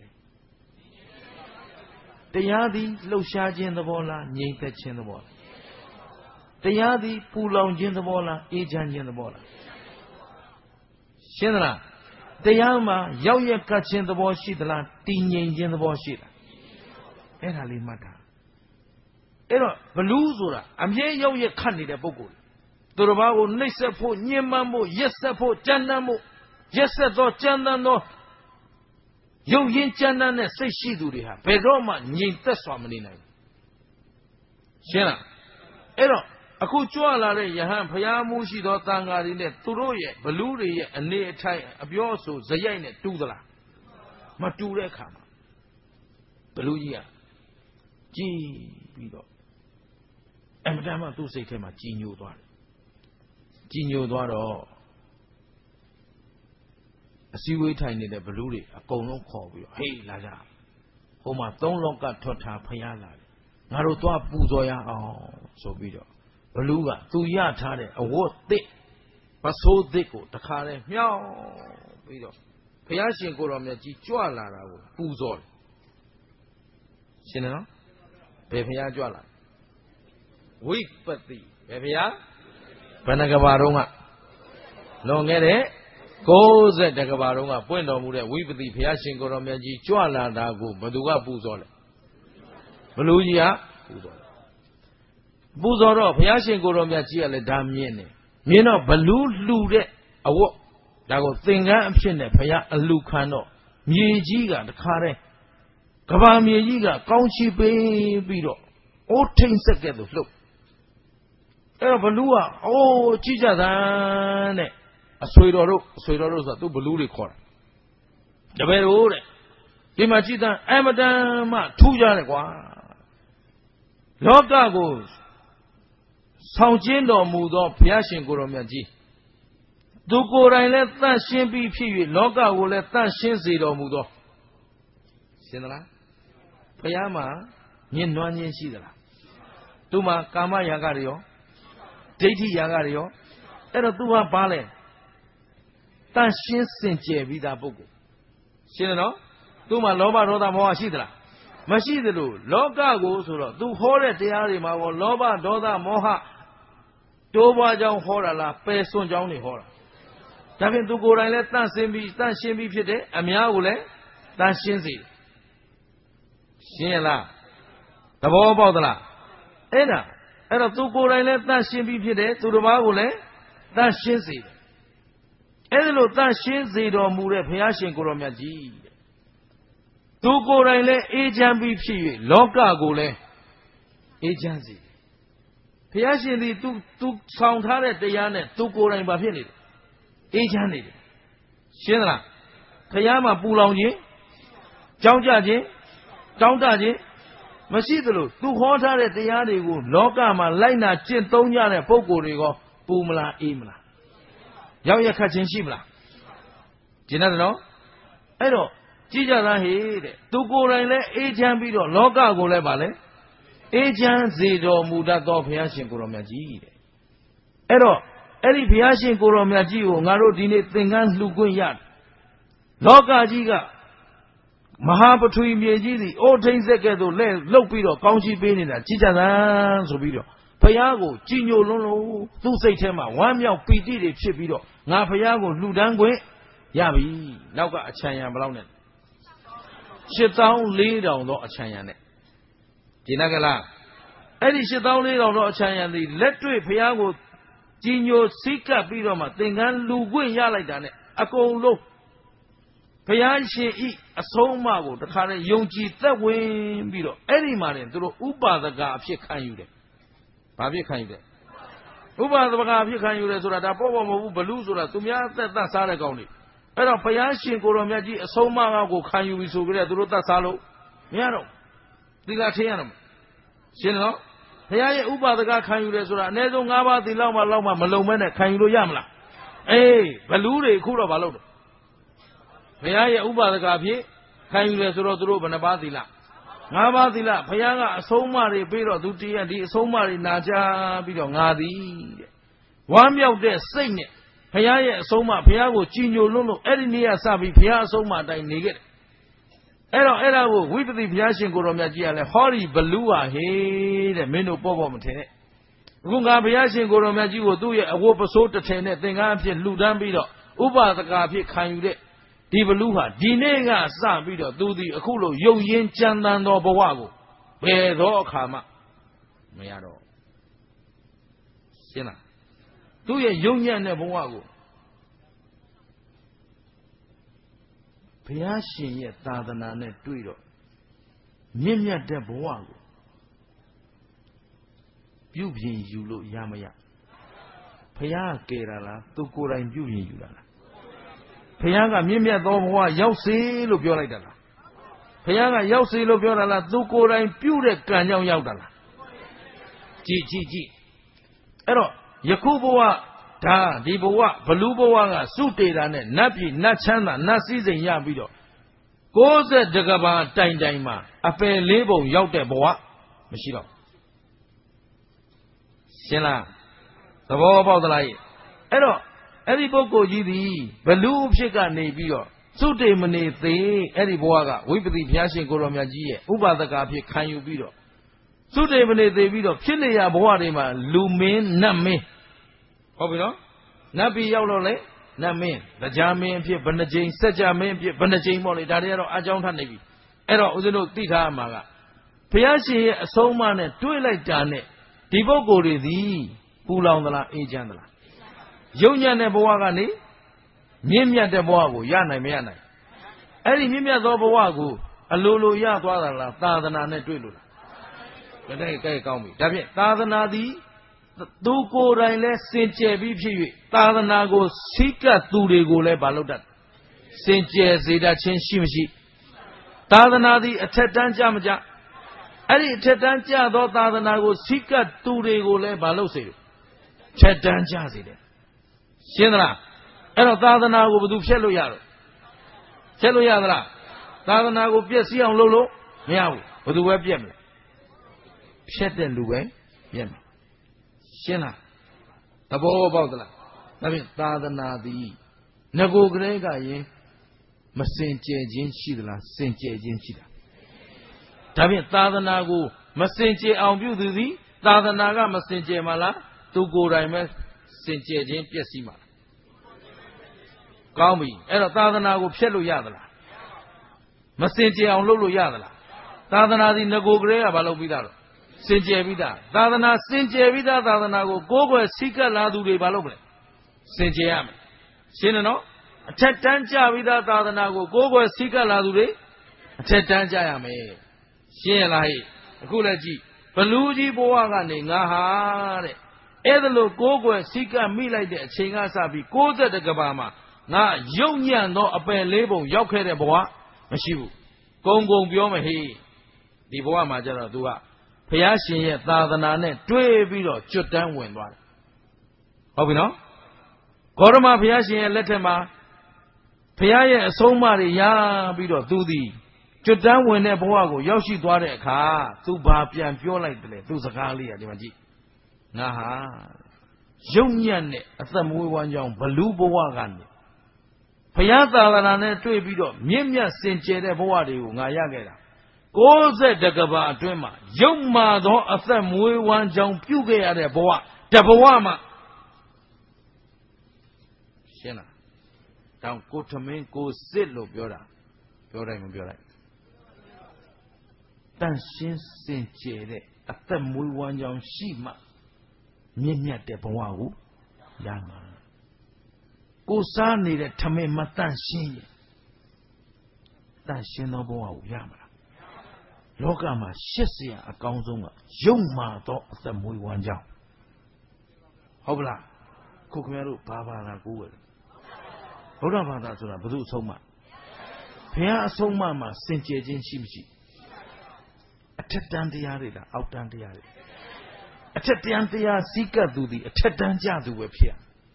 တရားသည်လှုပ်ရှားခြင်းသဘောလားငြိမ်သက်ခြင်းသဘောလားတရားသည်ပူလောင်ခြင်းသဘောလားအေးချမ်းခြင်းသဘောလားရှင်းသလားတရားမှာရောက်ရကတ်ခြင်းသဘောရှိသလားတည်ငြိမ်ခြင်းသဘောရှိလားအဲ့ဒါလေးမှတ်တာအဲ့တော့ဘလူးဆိုတာအမြဲရောက်ရခတ်နေတဲ့ပုဂ္ဂိုလ်သူတစ်ပါးကိုနှိပ်စက်ဖို့ညှဉ်းပန်းဖို့ရက်စက်ဖို့ကြမ်းတမ်းဖို့ရက်စက်သောကြမ်းတမ်းသောရုပ်ရင်းကြမ်းတမ်းတဲ့စိတ်ရှိသူတွေဟာဘယ်တော့မှငြိမ်သက်စွာမနေနိုင်ဘူးရှင်းလားအဲ့တော့အခုကြွလာတဲ့ယဟန်ဖျားမှုရှိသောတန်ဃာတွေနဲ့သူတို့ရဲ့ဘလူးတွေရဲ့အနေအထိုင်အပြောဆိုဇယိုက်နဲ့တူသလားမတူတဲ့အခါမှာဘလူးကြီးကကြည်ပြီးတော့အမှန်တမ်းမှသူ့စိတ်ထဲမှာကြည်ညိုသွားတယ်ကြည်ညိုသွားတော့အစည်းအဝေးထိုင်နေတဲ့ဘလူးတွေအကုန်လုံးခေါ်ပြီးတော့ဟေးလာကြဟိုမှာသုံးလောကထွက်ထားဖျားလာတယ်ငါတို့သွားပူဇော်ရအောင်ဆိုပြီးတော့ဘလူးကသူရထားတဲ့အဝတ်သစ်ပစိုးသစ်ကိုတခါလဲမြောက်ပြီးတော့ဘုရားရှင်ကိုတော်မြတ်ကြီးကြွလာတာကိုပူဇော်တယ်ရှင်းတယ်နော်ဘယ်ဘုရားကြွလာဝိပတိဘယ်ဘုရားဘယ်နှကဘာတုန်းကလွန်ခဲ့တဲ့ကိုးဆယ်တကဘာတုန်းကပွင့်တော်မူတဲ့ဝိပတိဘုရားရှင်ကိုတော်မြတ်ကြီးကြွလာတာကိုဘသူကပူဇော်လဲဘလူးကြီးကပူဇော်တယ်ပူဇော်တော့ဘုရားရှင်ကိုတော်မြတ်ကြီးကလည်းဒါမြင်တယ်မြင်တော့ဘလူးလှူတဲ့အဝတ်ဒါကိုသင်္ကန်းအဖြစ်နဲ့ဘုရားအလှခံတော့မြေကြီးကတခါတည်းကဘာမြေကြီးကကောင်းချီးပေးပြီးတော့အိုးထိန်ဆက်ကဲ့သို့လှုပ်အဲ့တော့ဘလူးကအိုးကြည့်ကြသန်းတဲ့အဆွေတော်တို့အဆွေတော်တို့ဆိုတော့သူဘလူးတွေခေါ်တာတပည့်တို့တဲ့ဒီမှာကြည့်သန်းအမတန်မှထူးကြတယ်ကွာလောကကိုဆောင်ကျင်းတော်မူသောဘုရားရှင်ကိုယ်တော်မြတ်ကြီးသူကိုယ်တိုင်လည်းတန့်ရှင်းပြီးဖြစ်၍လောကကိုလည်းတန့်ရှင်းစေတော်မူသောရှင်းသလားဘုရားမှာညှဉ်းနှွမ်းခြင်းရှိသလားသူမှာကာမရာဂတွေရောဒိဋ္ဌိရာဂတွေရောအဲ့တော့သူဟာဘာလဲတန့်ရှင်းစင်ကြယ်ပြီးသားပုဂ္ဂိုလ်ရှင်းတယ်နော်သူမှာလောဘဒေါသမောဟရှိသလားမရှိသလိုလောကကိုဆိုတော့သူဟောတဲ့တရားတွေမှာဘောလောဘဒေါသမောဟတိုးပွားကြောင်းဟောတာလားပယ်စွန့်ကြောင်းတွေဟောတာဒါဖြင့်သူကိုယ်တိုင်လည်းတန့်ရှင်းပြီးတန့်ရှင်းပြီးဖြစ်တယ်အများကိုလည်းတန့်ရှင်းစေရှင်းရလားသဘောပေါက်သလားအဲ့ဒါအဲ့တော့သူကိုယ်တိုင်လည်းတန့်ရှင်းပြီးဖြစ်တယ်သူတစ်ပါးကိုလည်းတန့်ရှင်းစေတယ်အဲ့ဒါလို့တန့်ရှင်းစေတော်မူတဲ့ဘုရားရှင်ကိုယ်တော်မြတ်ကြီးသူကိုယ်တိုင်လည်းအေးချမ်းပြီးဖြစ်၍လောကကိုလည်းအေးချမ်းစေတယ်ဘုရားရှင်သည်သူသူဆောင်ထားတဲ့တရားနဲ့သူကိုယ်တိုင်ပါဖြစ်နေတယ်အေးချမ်းနေတယ်ရှင်းသလားဘုရားမှာပူလောင်ခြင်းကြောက်ကြခြင်းတောင်းတခြင်းမရှိသလိုသူဟောထားတဲ့တရားတွေကိုလောကမှာလိုက်နာကျင့်သုံးကြတဲ့ပုဂ္ဂိုလ်တွေကပူမလားအေးမလားရောက်ရခတ်ခြင်းရှိမလားကျင်တယ်နော်အဲ့တော့ကြည်ကြသားဟေ့တဲ့သူကိုယ်တိုင်လည်းအေးချမ်းပြီးတော့လောကကိုလည်းပါလေအေးချမ်းစေတော်မူတတ်သောဘုရားရှင်ကိုယ်တော်မြတ်ကြီးတဲ့အဲ့တော့အဲ့ဒီဘုရားရှင်ကိုယ်တော်မြတ်ကြီးကိုငါတို့ဒီနေ့သင်္ကန်းလှူခွင့်ရတယ်လောကကြီးကမဟာပထဝီမြေကြီးသည်အိုးထိန်ဆက်ကဲ့သို့လဲလှုပ်ပြီးတော့ကောင်းချီးပေးနေတာကြည်ကြသန်းဆိုပြီးတော့ဘုရားကိုကြည်ညိုလွန်းလို့သူ့စိတ်ထဲမှာဝမ်းမြောက်ပီတိတွေဖြစ်ပြီးတော့ငါဘုရားကိုလှူဒန်းခွင့်ရပြီနောက်ကအချမ်းရံဘယ်လောက်နဲ့ရှစ်သောင်းလေးထောင်သောအချမ်းရံနဲ့ဒီနကလားအဲ့ဒီရှစ်သောင်းလေးထောင်သောအချမ်းရံသည်လက်တွေ့ဘုရားကိုကြည်ညိုစိတ်ကပ်ပြီးတော့မှသင်္ကန်းလှူခွင့်ရလိုက်တာနဲ့အကုန်လုံးဘုရားရှင်ဤအဆုံးအမကိုတခါတည်းယုံကြည်သက်ဝင်ပြီးတော့အဲ့ဒီမှာတင်သူတို့ဥပါဒကအဖြစ်ခံယူတယ်။ဘာဖြစ်ခံယူလဲ။ဥပါဒကအဖြစ်ခံယူတယ်ဆိုတာဒါပေါ့ပေါ့မဟုတ်ဘူးဘလူးဆိုတာသူများအသက်သတ်စားတဲ့ကောင်တွေအဲ့တော့ဘုရားရှင်ကိုယ်တော်မြတ်ကြီးအဆုံးအမကိုခံယူပြီးဆိုကြတဲ့သူတို့သတ်စားလို့မရတော့သီလထင်းရတော့ရှင်းနော်ဘုရားရဲ့ဥပါဒကခံယူတယ်ဆိုတာအနည်းဆုံး၅ပါးသီလမှလောက်မှမလုံမဲနဲ့ခံယူလို့ရမလားအေးဘလူးတွေအခုတော့မလုပ်တော့ဘုရားရဲ့ဥပါဒကအဖြစ်ခံယူတယ်ဆိုတော့သူတို့ဘယ်နှပါးသီလငါးပါးသီလဘုရားကအဆုံးအမတွေပြီးတော့သူတည်းရဒီအဆုံးအမတွေနာကြပြီးတော့ငါသည်တဲ့ဝမ်းမြောက်တဲ့စိတ်နဲ့ဘုရားရဲ့အဆုံးအမဘုရားကိုကြည်ညိုလွန်းလို့အဲ့ဒီနေ့ကစပြီးဘုရားအဆုံးအမအတိုင်းနေခဲ့တယ်အဲ့တော့အဲ့ဒါကိုဝိပဿနာဘုရားရှင်ကိုယ်တော်မြတ်ကြီးကလည်းဟောဒီဘလူးဟာဟေးတဲ့မင်းတို့ပေါ့ပေါ့မထင်နဲ့အခုငါဘုရားရှင်ကိုယ်တော်မြတ်ကြီးကိုသူ့ရဲ့အဝတ်ပစိုးတစ်ထည်နဲ့သင်္ကန်းအဖြစ်လှူဒန်းပြီးတော့ဥပဒကအဖြစ်ခံယူတဲ့ဒီဘလူးဟာဒီနေ့ကစပြီးတော့သူသည်အခုလိုယုံရင်ကြံတန်သောဘဝကိုဘယ်သောအခါမှမရတော့ရှင်းလားသူ့ရဲ့ယုံညံ့တဲ့ဘဝကိုဘုရားရှင်ရဲ့သာသနာနဲ့တွေ့တော့မြင့်မြတ်တဲ့ဘဝကိုပြုပြင်ယူလို့ရမရဖယားကယ်တာလားသူကိုယ်တိုင်ပြုပြင်ယူတာလားဖယားကမြင့်မြတ်သောဘဝရောက်စေလို့ပြောလိုက်တာလားဖယားကရောက်စေလို့ပြောတာလားသူကိုယ်တိုင်ပြုတဲ့ကံကြောင့်ရောက်တာလားကြည်ကြည်ကြည်အဲ့တော့ယခုဘဝဒါဒီဘဝဘလူဘဝကစုတေတာနဲ့နတ်ပြည်နတ်ချမ်းသာနတ်စည်းစိမ်ရပြီးတော့ကိုးဆက်တကဘာတိုင်တိုင်မှာအပယ်လေးပုံရောက်တဲ့ဘဝမရှိတော့ရှင်းလားသဘောပေါက်သလားအဲ့တော့အဲ့ဒီပုဂ္ဂိုလ်ကြီးသည်ဘလူဖြစ်ကနေပြီးတော့စုတေမနေသေးအဲ့ဒီဘဝကဝိပဿနာဘုရားရှင်ကိုရောမြတ်ကြီးရဲ့ဥပဒကာဖြစ်ခံယူပြီးတော့စုတေမနေသေးပြီးတော့ဖြစ်နေရဘဝတွေမှာလူမင်းနတ်မင်းဟုတ်ပြီနော်နတ်ပြည်ရောက်တော့လေနတ်မင်းတရားမင်းအဖြစ်ဘယ်နှကြိမ်စัจ जा မင်းအဖြစ်ဘယ်နှကြိမ်ပေါ့လေဒါတွေကတော့အကြောင်းထနေပြီအဲ့တော့ဦးဇင်းတို့သိထားမှာကဘုရားရှင်ရဲ့အဆုံးအမနဲ့တွေးလိုက်တာနဲ့ဒီပုဂ္ဂိုလ်တွေသည်ပူလောင်သလားအေးချမ်းသလားယုံညံ့တဲ့ဘဝကနေမြင့်မြတ်တဲ့ဘဝကိုရနိုင်မရနိုင်အဲ့ဒီမြင့်မြတ်သောဘဝကိုအလိုလိုရသွားတာလားသာသနာနဲ့တွေ့လို့လားဒါနဲ့ကြိုက်ကောင်းပြီဒါဖြင့်သာသနာသည်သူကိုယ်တိုင်လဲစင်ကြယ်ပြီးဖြစ်၍သာသနာကိုစိတ်ကပ်သူတွေကိုလည်းမလုပ်တတ်စင်ကြယ်စေတတ်ခြင်းရှိမရှိသာသနာသည်အထက်တန်းကြမကြအဲ့ဒီအထက်တန်းကြသောသာသနာကိုစိတ်ကပ်သူတွေကိုလည်းမလုပ်စေထက်တန်းကြစေတယ်ရှင်းသလားအဲ့တော့သာသနာကိုဘယ်သူဖျက်လို့ရတော့ဖျက်လို့ရသလားသာသနာကိုပြည့်စည်အောင်လုပ်လို့မရဘူးဘယ်သူပဲပြည့်မလဲဖျက်တဲ့လူပဲပြည့်မယ်ရှင်းလားသဘောပေါက်သလားဒါဖြင့်သာသနာသည်ငကိုကလေးကရင်မစင်ကြယ်ခြင်းရှိသလားစင်ကြယ်ခြင်းရှိတာဒါဖြင့်သာသနာကိုမစင်ကြယ်အောင်ပြုသူသည်သာသနာကမစင်ကြယ်မှာလားသူကိုယ်တိုင်ပဲစင်ကြယ်ခြင်းပျက်စီးမှာကောင်းပြီအဲ့တော့သာသနာကိုဖျက်လို့ရသလားမစင်ကြယ်အောင်လုပ်လို့ရသလားသာသနာသည်ငကိုကလေးကဘာလုပ်ပြီးသားတော့စင်ကြယ်ပြီးသားသာသနာစင်ကြယ်ပြီးသားသာသနာကိုကိုးကွယ်စိတ်ကပ်လာသူတွေဘာလုပ်မလဲစင်ကြယ်ရမယ်ရှင်းတယ်နော်အထက်တန်းကြပြီးသားသာသနာကိုကိုးကွယ်စိတ်ကပ်လာသူတွေအထက်တန်းကြရမယ်ရှင်းရလားဟဲ့အခုလည်းကြည့်ဘလူကြီးဘဝကနေငါဟာတဲ့အဲ့ဒါလို့ကိုးကွယ်စိတ်ကပ်မိလိုက်တဲ့အချိန်ကစပြီးကိုးသက်တကဘာမှာငါယုံညံ့သောအပယ်လေးပုံရောက်ခဲ့တဲ့ဘဝမရှိဘူးကုံကုံပြောမဟေးဒီဘဝမှာကျတော့ तू ကဘုရားရှင်ရဲ့သာသနာနဲ့တွေးပြီးတော့ကျွတ်တန်းဝင်သွားတယ်ဟုတ်ပြီနော်ဂေါရမဘုရားရှင်ရဲ့လက်ထက်မှာဘုရားရဲ့အဆုံးအမတွေရပြီးတော့သူသည်ကျွတ်တန်းဝင်တဲ့ဘဝကိုရောက်ရှိသွားတဲ့အခါသူဘာပြန်ပြောလိုက်တယ်လဲသူစကားလေးကဒီမှာကြည့်ငါဟာယုံညံ့တဲ့အသက်မွေးဝမ်းကြောင်းဘလူဘဝကနေဘုရားသာသနာနဲ့တွေ့ပြီးတော့မြင့်မြတ်စင်ကြယ်တဲ့ဘဝတွေကိုငါရခဲ့တာကိုးဆက်တကဘာအတွင်းမှာယုံမာသောအသက်မွေးဝမ်းကြောင်းပြုခဲ့ရတဲ့ဘဝတဘဝမှာရှင်းလားတောင်ကိုထမင်းကိုစစ်လို့ပြောတာပြောတိုင်းမပြောတိုင်းတန်ရှင်းစင်ကြယ်တဲ့အသက်မွေးဝမ်းကြောင်းရှိမှမြင့်မြတ်တဲ့ဘဝကိုရမှာကိုစားနေတဲ့ထမင်းမတန့်ရှင်းရင်တန့်ရှင်းသောဘဝကိုရမှာလောကမှာရှစ်စရာအကောင်းဆုံးကယုံမာသောအသက်မွေးဝမ်းကြောင်းဟုတ်ပလားခုခင်ဗျားတို့ဘာဘာသာကိုးဝယ်ဘုရားဘာသာဆိုတာဘယ်သူအဆုံးမဘုရားအဆုံးမမှာစင်ကြယ်ခြင်းရှိမရှိအထက်တန်းတရားတွေလားအောက်တန်းတရားတွေအထက်တန်းတရားစည်းကပ်သူသည်အထက်တန်းကြသူပဲဖြစ်ရ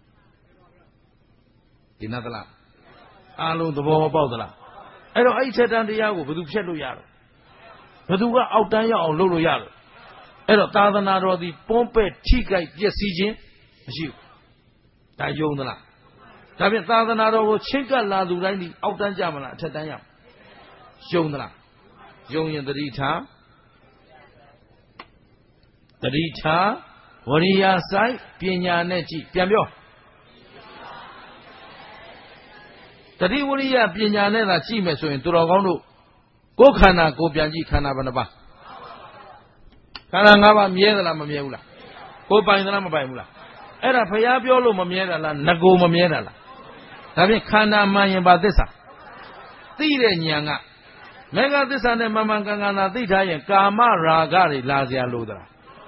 ဒီနာသလားအားလုံးသဘောပေါက်သလားအဲ့တော့အဲ့အထက်တန်းတရားကိုဘယ်သူဖြတ်လို့ရတော့ဘယ်သူကအောက်တန်းရောက်အောင်လုပ်လို့ရလို့အဲ့တော့သာသနာတော်သည်ပွန်းပဲ့ထိကြိုက်ပျက်စီးခြင်းမရှိဘူးဒါယုံသလားဒါဖြင့်သာသနာတော်ကိုချစ်ကပ်လာသူတိုင်းဒီအောက်တန်းကြမလားအထက်တန်းရမယုံသလားယုံရင်တတိထားတတိထားဝရိယဆိုင်ပညာနဲ့ကြည့်ပြန်ပြောတတိဝရိယပညာနဲ့သာကြည့်မယ်ဆိုရင်သူတော်ကောင်းတို့ကိုယ်ခန္ဓာကိုယ်ပြန်ကြည့်ခန္ဓာဘယ်နှပါခန္ဓာ၅ပါးမြဲသလားမမြဲဘူးလားကိုယ်ပိုင်သလားမပိုင်ဘူးလားအဲ့ဒါဘုရားပြောလို့မမြဲတာလားငကိုမမြဲတာလားဒါဖြင့်ခန္ဓာမှန်ရင်ဘာသစ္စာသိတဲ့ဉာဏ်ကမေဃသစ္စာနဲ့မမှန်ကန်ကန်သာသိထားရင်ကာမရာဂတွေလာเสียလို့သလား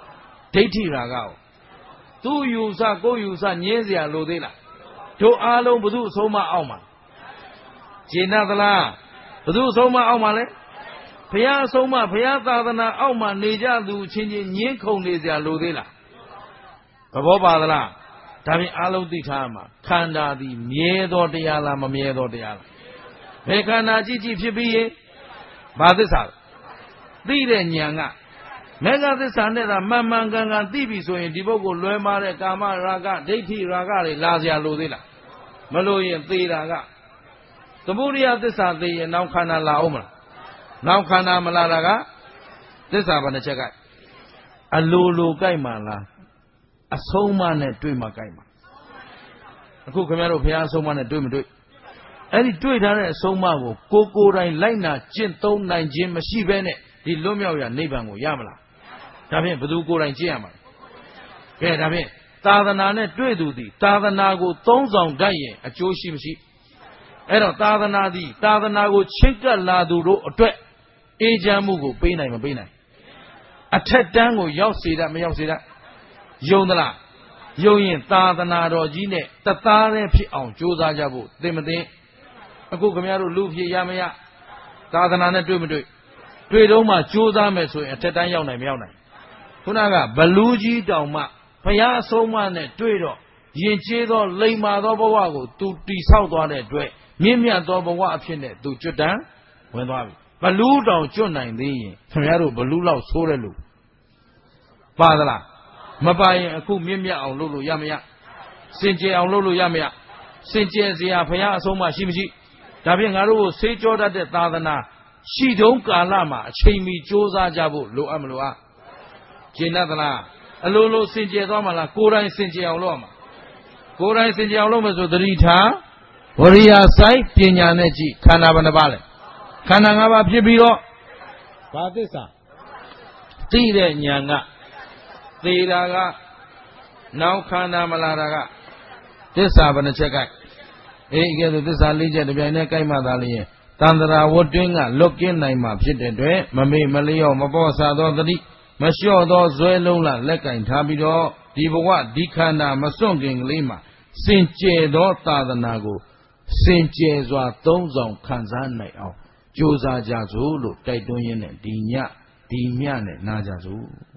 ဒိဋ္ဌိရာဂကိုသူယူဆကိုယူဆညင်းเสียလိုသေးလားတို့အားလုံးဘု து အဆုံးမအောင်မှာကျေနပ်သလားဘု து အဆုံးမအောင်မှာလဲဘုရားအဆုံးမဘုရားသာသနာအောက်မှာနေကြသူချင်းချင်းညင်းခုန်နေเสียလိုသေးလားသဘောပါသလားဒါဖြင့်အားလုံးသိထားမှာခန္ဓာသည်မြဲသောတရားလားမမြဲသောတရားလားဘယ်ခန္ဓာကြည့်ကြည့်ဖြစ်ပြီးရင်ဘာသစ္စာသိတဲ့ဉာဏ်ကမေဃသစ္စာနဲ့သာမှန်မှန်ကန်ကန်သိပြီဆိုရင်ဒီပုဂ္ဂိုလ်လွယ်မာတဲ့ကာမရာဂဒိဋ္ဌိရာဂတွေလာเสียလိုသေးလားမလို့ရင်သေတာကသမုဒိယသစ္စာသိရင်နောက်ခန္ဓာလာအောင်မလားနောက်ခန္ဓာမလာတာကသစ္စာဘယ်နှချက်ကအလိုလိုကြိုက်မှလားအဆုံးမနဲ့တွေ့မှကြိုက်မှအခုခင်ဗျားတို့ဘုရားအဆုံးမနဲ့တွေ့မတွေ့အဲ့ဒီတွေ့ထားတဲ့အဆုံးမကိုကိုကိုယ်တိုင်လိုက်နာကျင့်သုံးနိုင်ခြင်းမရှိဘဲနဲ့ဒီလွတ်မြောက်ရာနိဗ္ဗာန်ကိုရမလားဒါဖြင့်ဘယ်သူကိုယ်တိုင်ကျင့်ရမှာလဲကဲဒါဖြင့်သာသနာနဲ့တွေ့သူသည်သာသနာကိုသုံးဆောင်တတ်ရင်အကျိုးရှိမရှိအဲ့တော့သာသနာသည်သာသနာကိုချင့်ကပ်လာသူတို့အတွက်အေးချမ်းမှုကိုပေးနိုင်မပေးနိုင်အထက်တန်းကိုရောက်စေတတ်မရောက်စေတတ်ယုံသလားယုံရင်သာသနာတော်ကြီးနဲ့တသားတည်းဖြစ်အောင်ကြိုးစားကြဖို့သင်မသိအခုခင်ဗျားတို့လူဖြစ်ရမရသာသနာနဲ့တွေ့မတွေ့တွေ့တော့မှကြိုးစားမယ်ဆိုရင်အထက်တန်းရောက်နိုင်မရောက်နိုင်ခုနကဘလူးကြီးတောင်မှဘုရားအဆုံးအမနဲ့တွေ့တော့ယဉ်ကျေးသောလိမ္မာသောဘဝကိုသူတိဆောက်သွားတဲ့အတွက်မြင့်မြတ်သောဘဝအဖြစ်နဲ့သူကျွတ်တန်းဝင်သွားပြီဘလူးတောင်ကျွတ်နိုင်သေးရင်ခင်ဗျားတို့ဘလူးလောက်ဆိုးတယ်လို့ပါသလားမပါရင်အခုမြင့်မြတ်အောင်လုပ်လို့ရမရစင်ကြယ်အောင်လုပ်လို့ရမရစင်ကြယ်စရာဘုရားအဆုံးမရှိမရှိဒါဖြင့်ငါတို့ကိုဆေးကြောတတ်တဲ့သာသနာရှိတုံးကာလမှာအချိန်မီကြိုးစားကြဖို့လိုအပ်မလို့အားကျင့်တတ်သလားအလိုလိုစင်ကြယ်သွားမှာလားကိုယ်တိုင်စင်ကြယ်အောင်လုပ်ရမှာကိုယ်တိုင်စင်ကြယ်အောင်လုပ်မယ်ဆိုသတိထားဝရိယဆိုင်ပညာနဲ့ကြည့်ခန္ဓာဘယ်နှပါလဲခန္ဓာ၅ပါးဖြစ်ပြီးတော့ဘာသစ္စာသိတဲ့ဉာဏ်ကသေတာကနောက်ခန္ဓာမလာတာကသစ္စာဘယ်နှချက်ကဲအေးကဲဆိုသစ္စာ၄ချက်တပြိုင်တည်းကြိုက်မှသာလျင်တန္တရာဝတ်တွင်းကလွတ်ကင်းနိုင်မှာဖြစ်တဲ့အတွက်မမေ့မလျော့မပေါ့ဆသောသတိမလျှော့သောဇွဲလုံးလာလက်ကင်ထားပြီးတော့ဒီဘဝဒီခန္ဓာမစွန့်ခင်ကလေးမှာစင်ကြယ်သောသာသနာကိုစင်ကြယ်စွာသုံးဆောင်ခံစားနိုင်အောင်ကြိုးစားကြစို့လို့တိုက်တွန်းရင်းနဲ့ဒီညဒီမြနဲ့နာကြစို့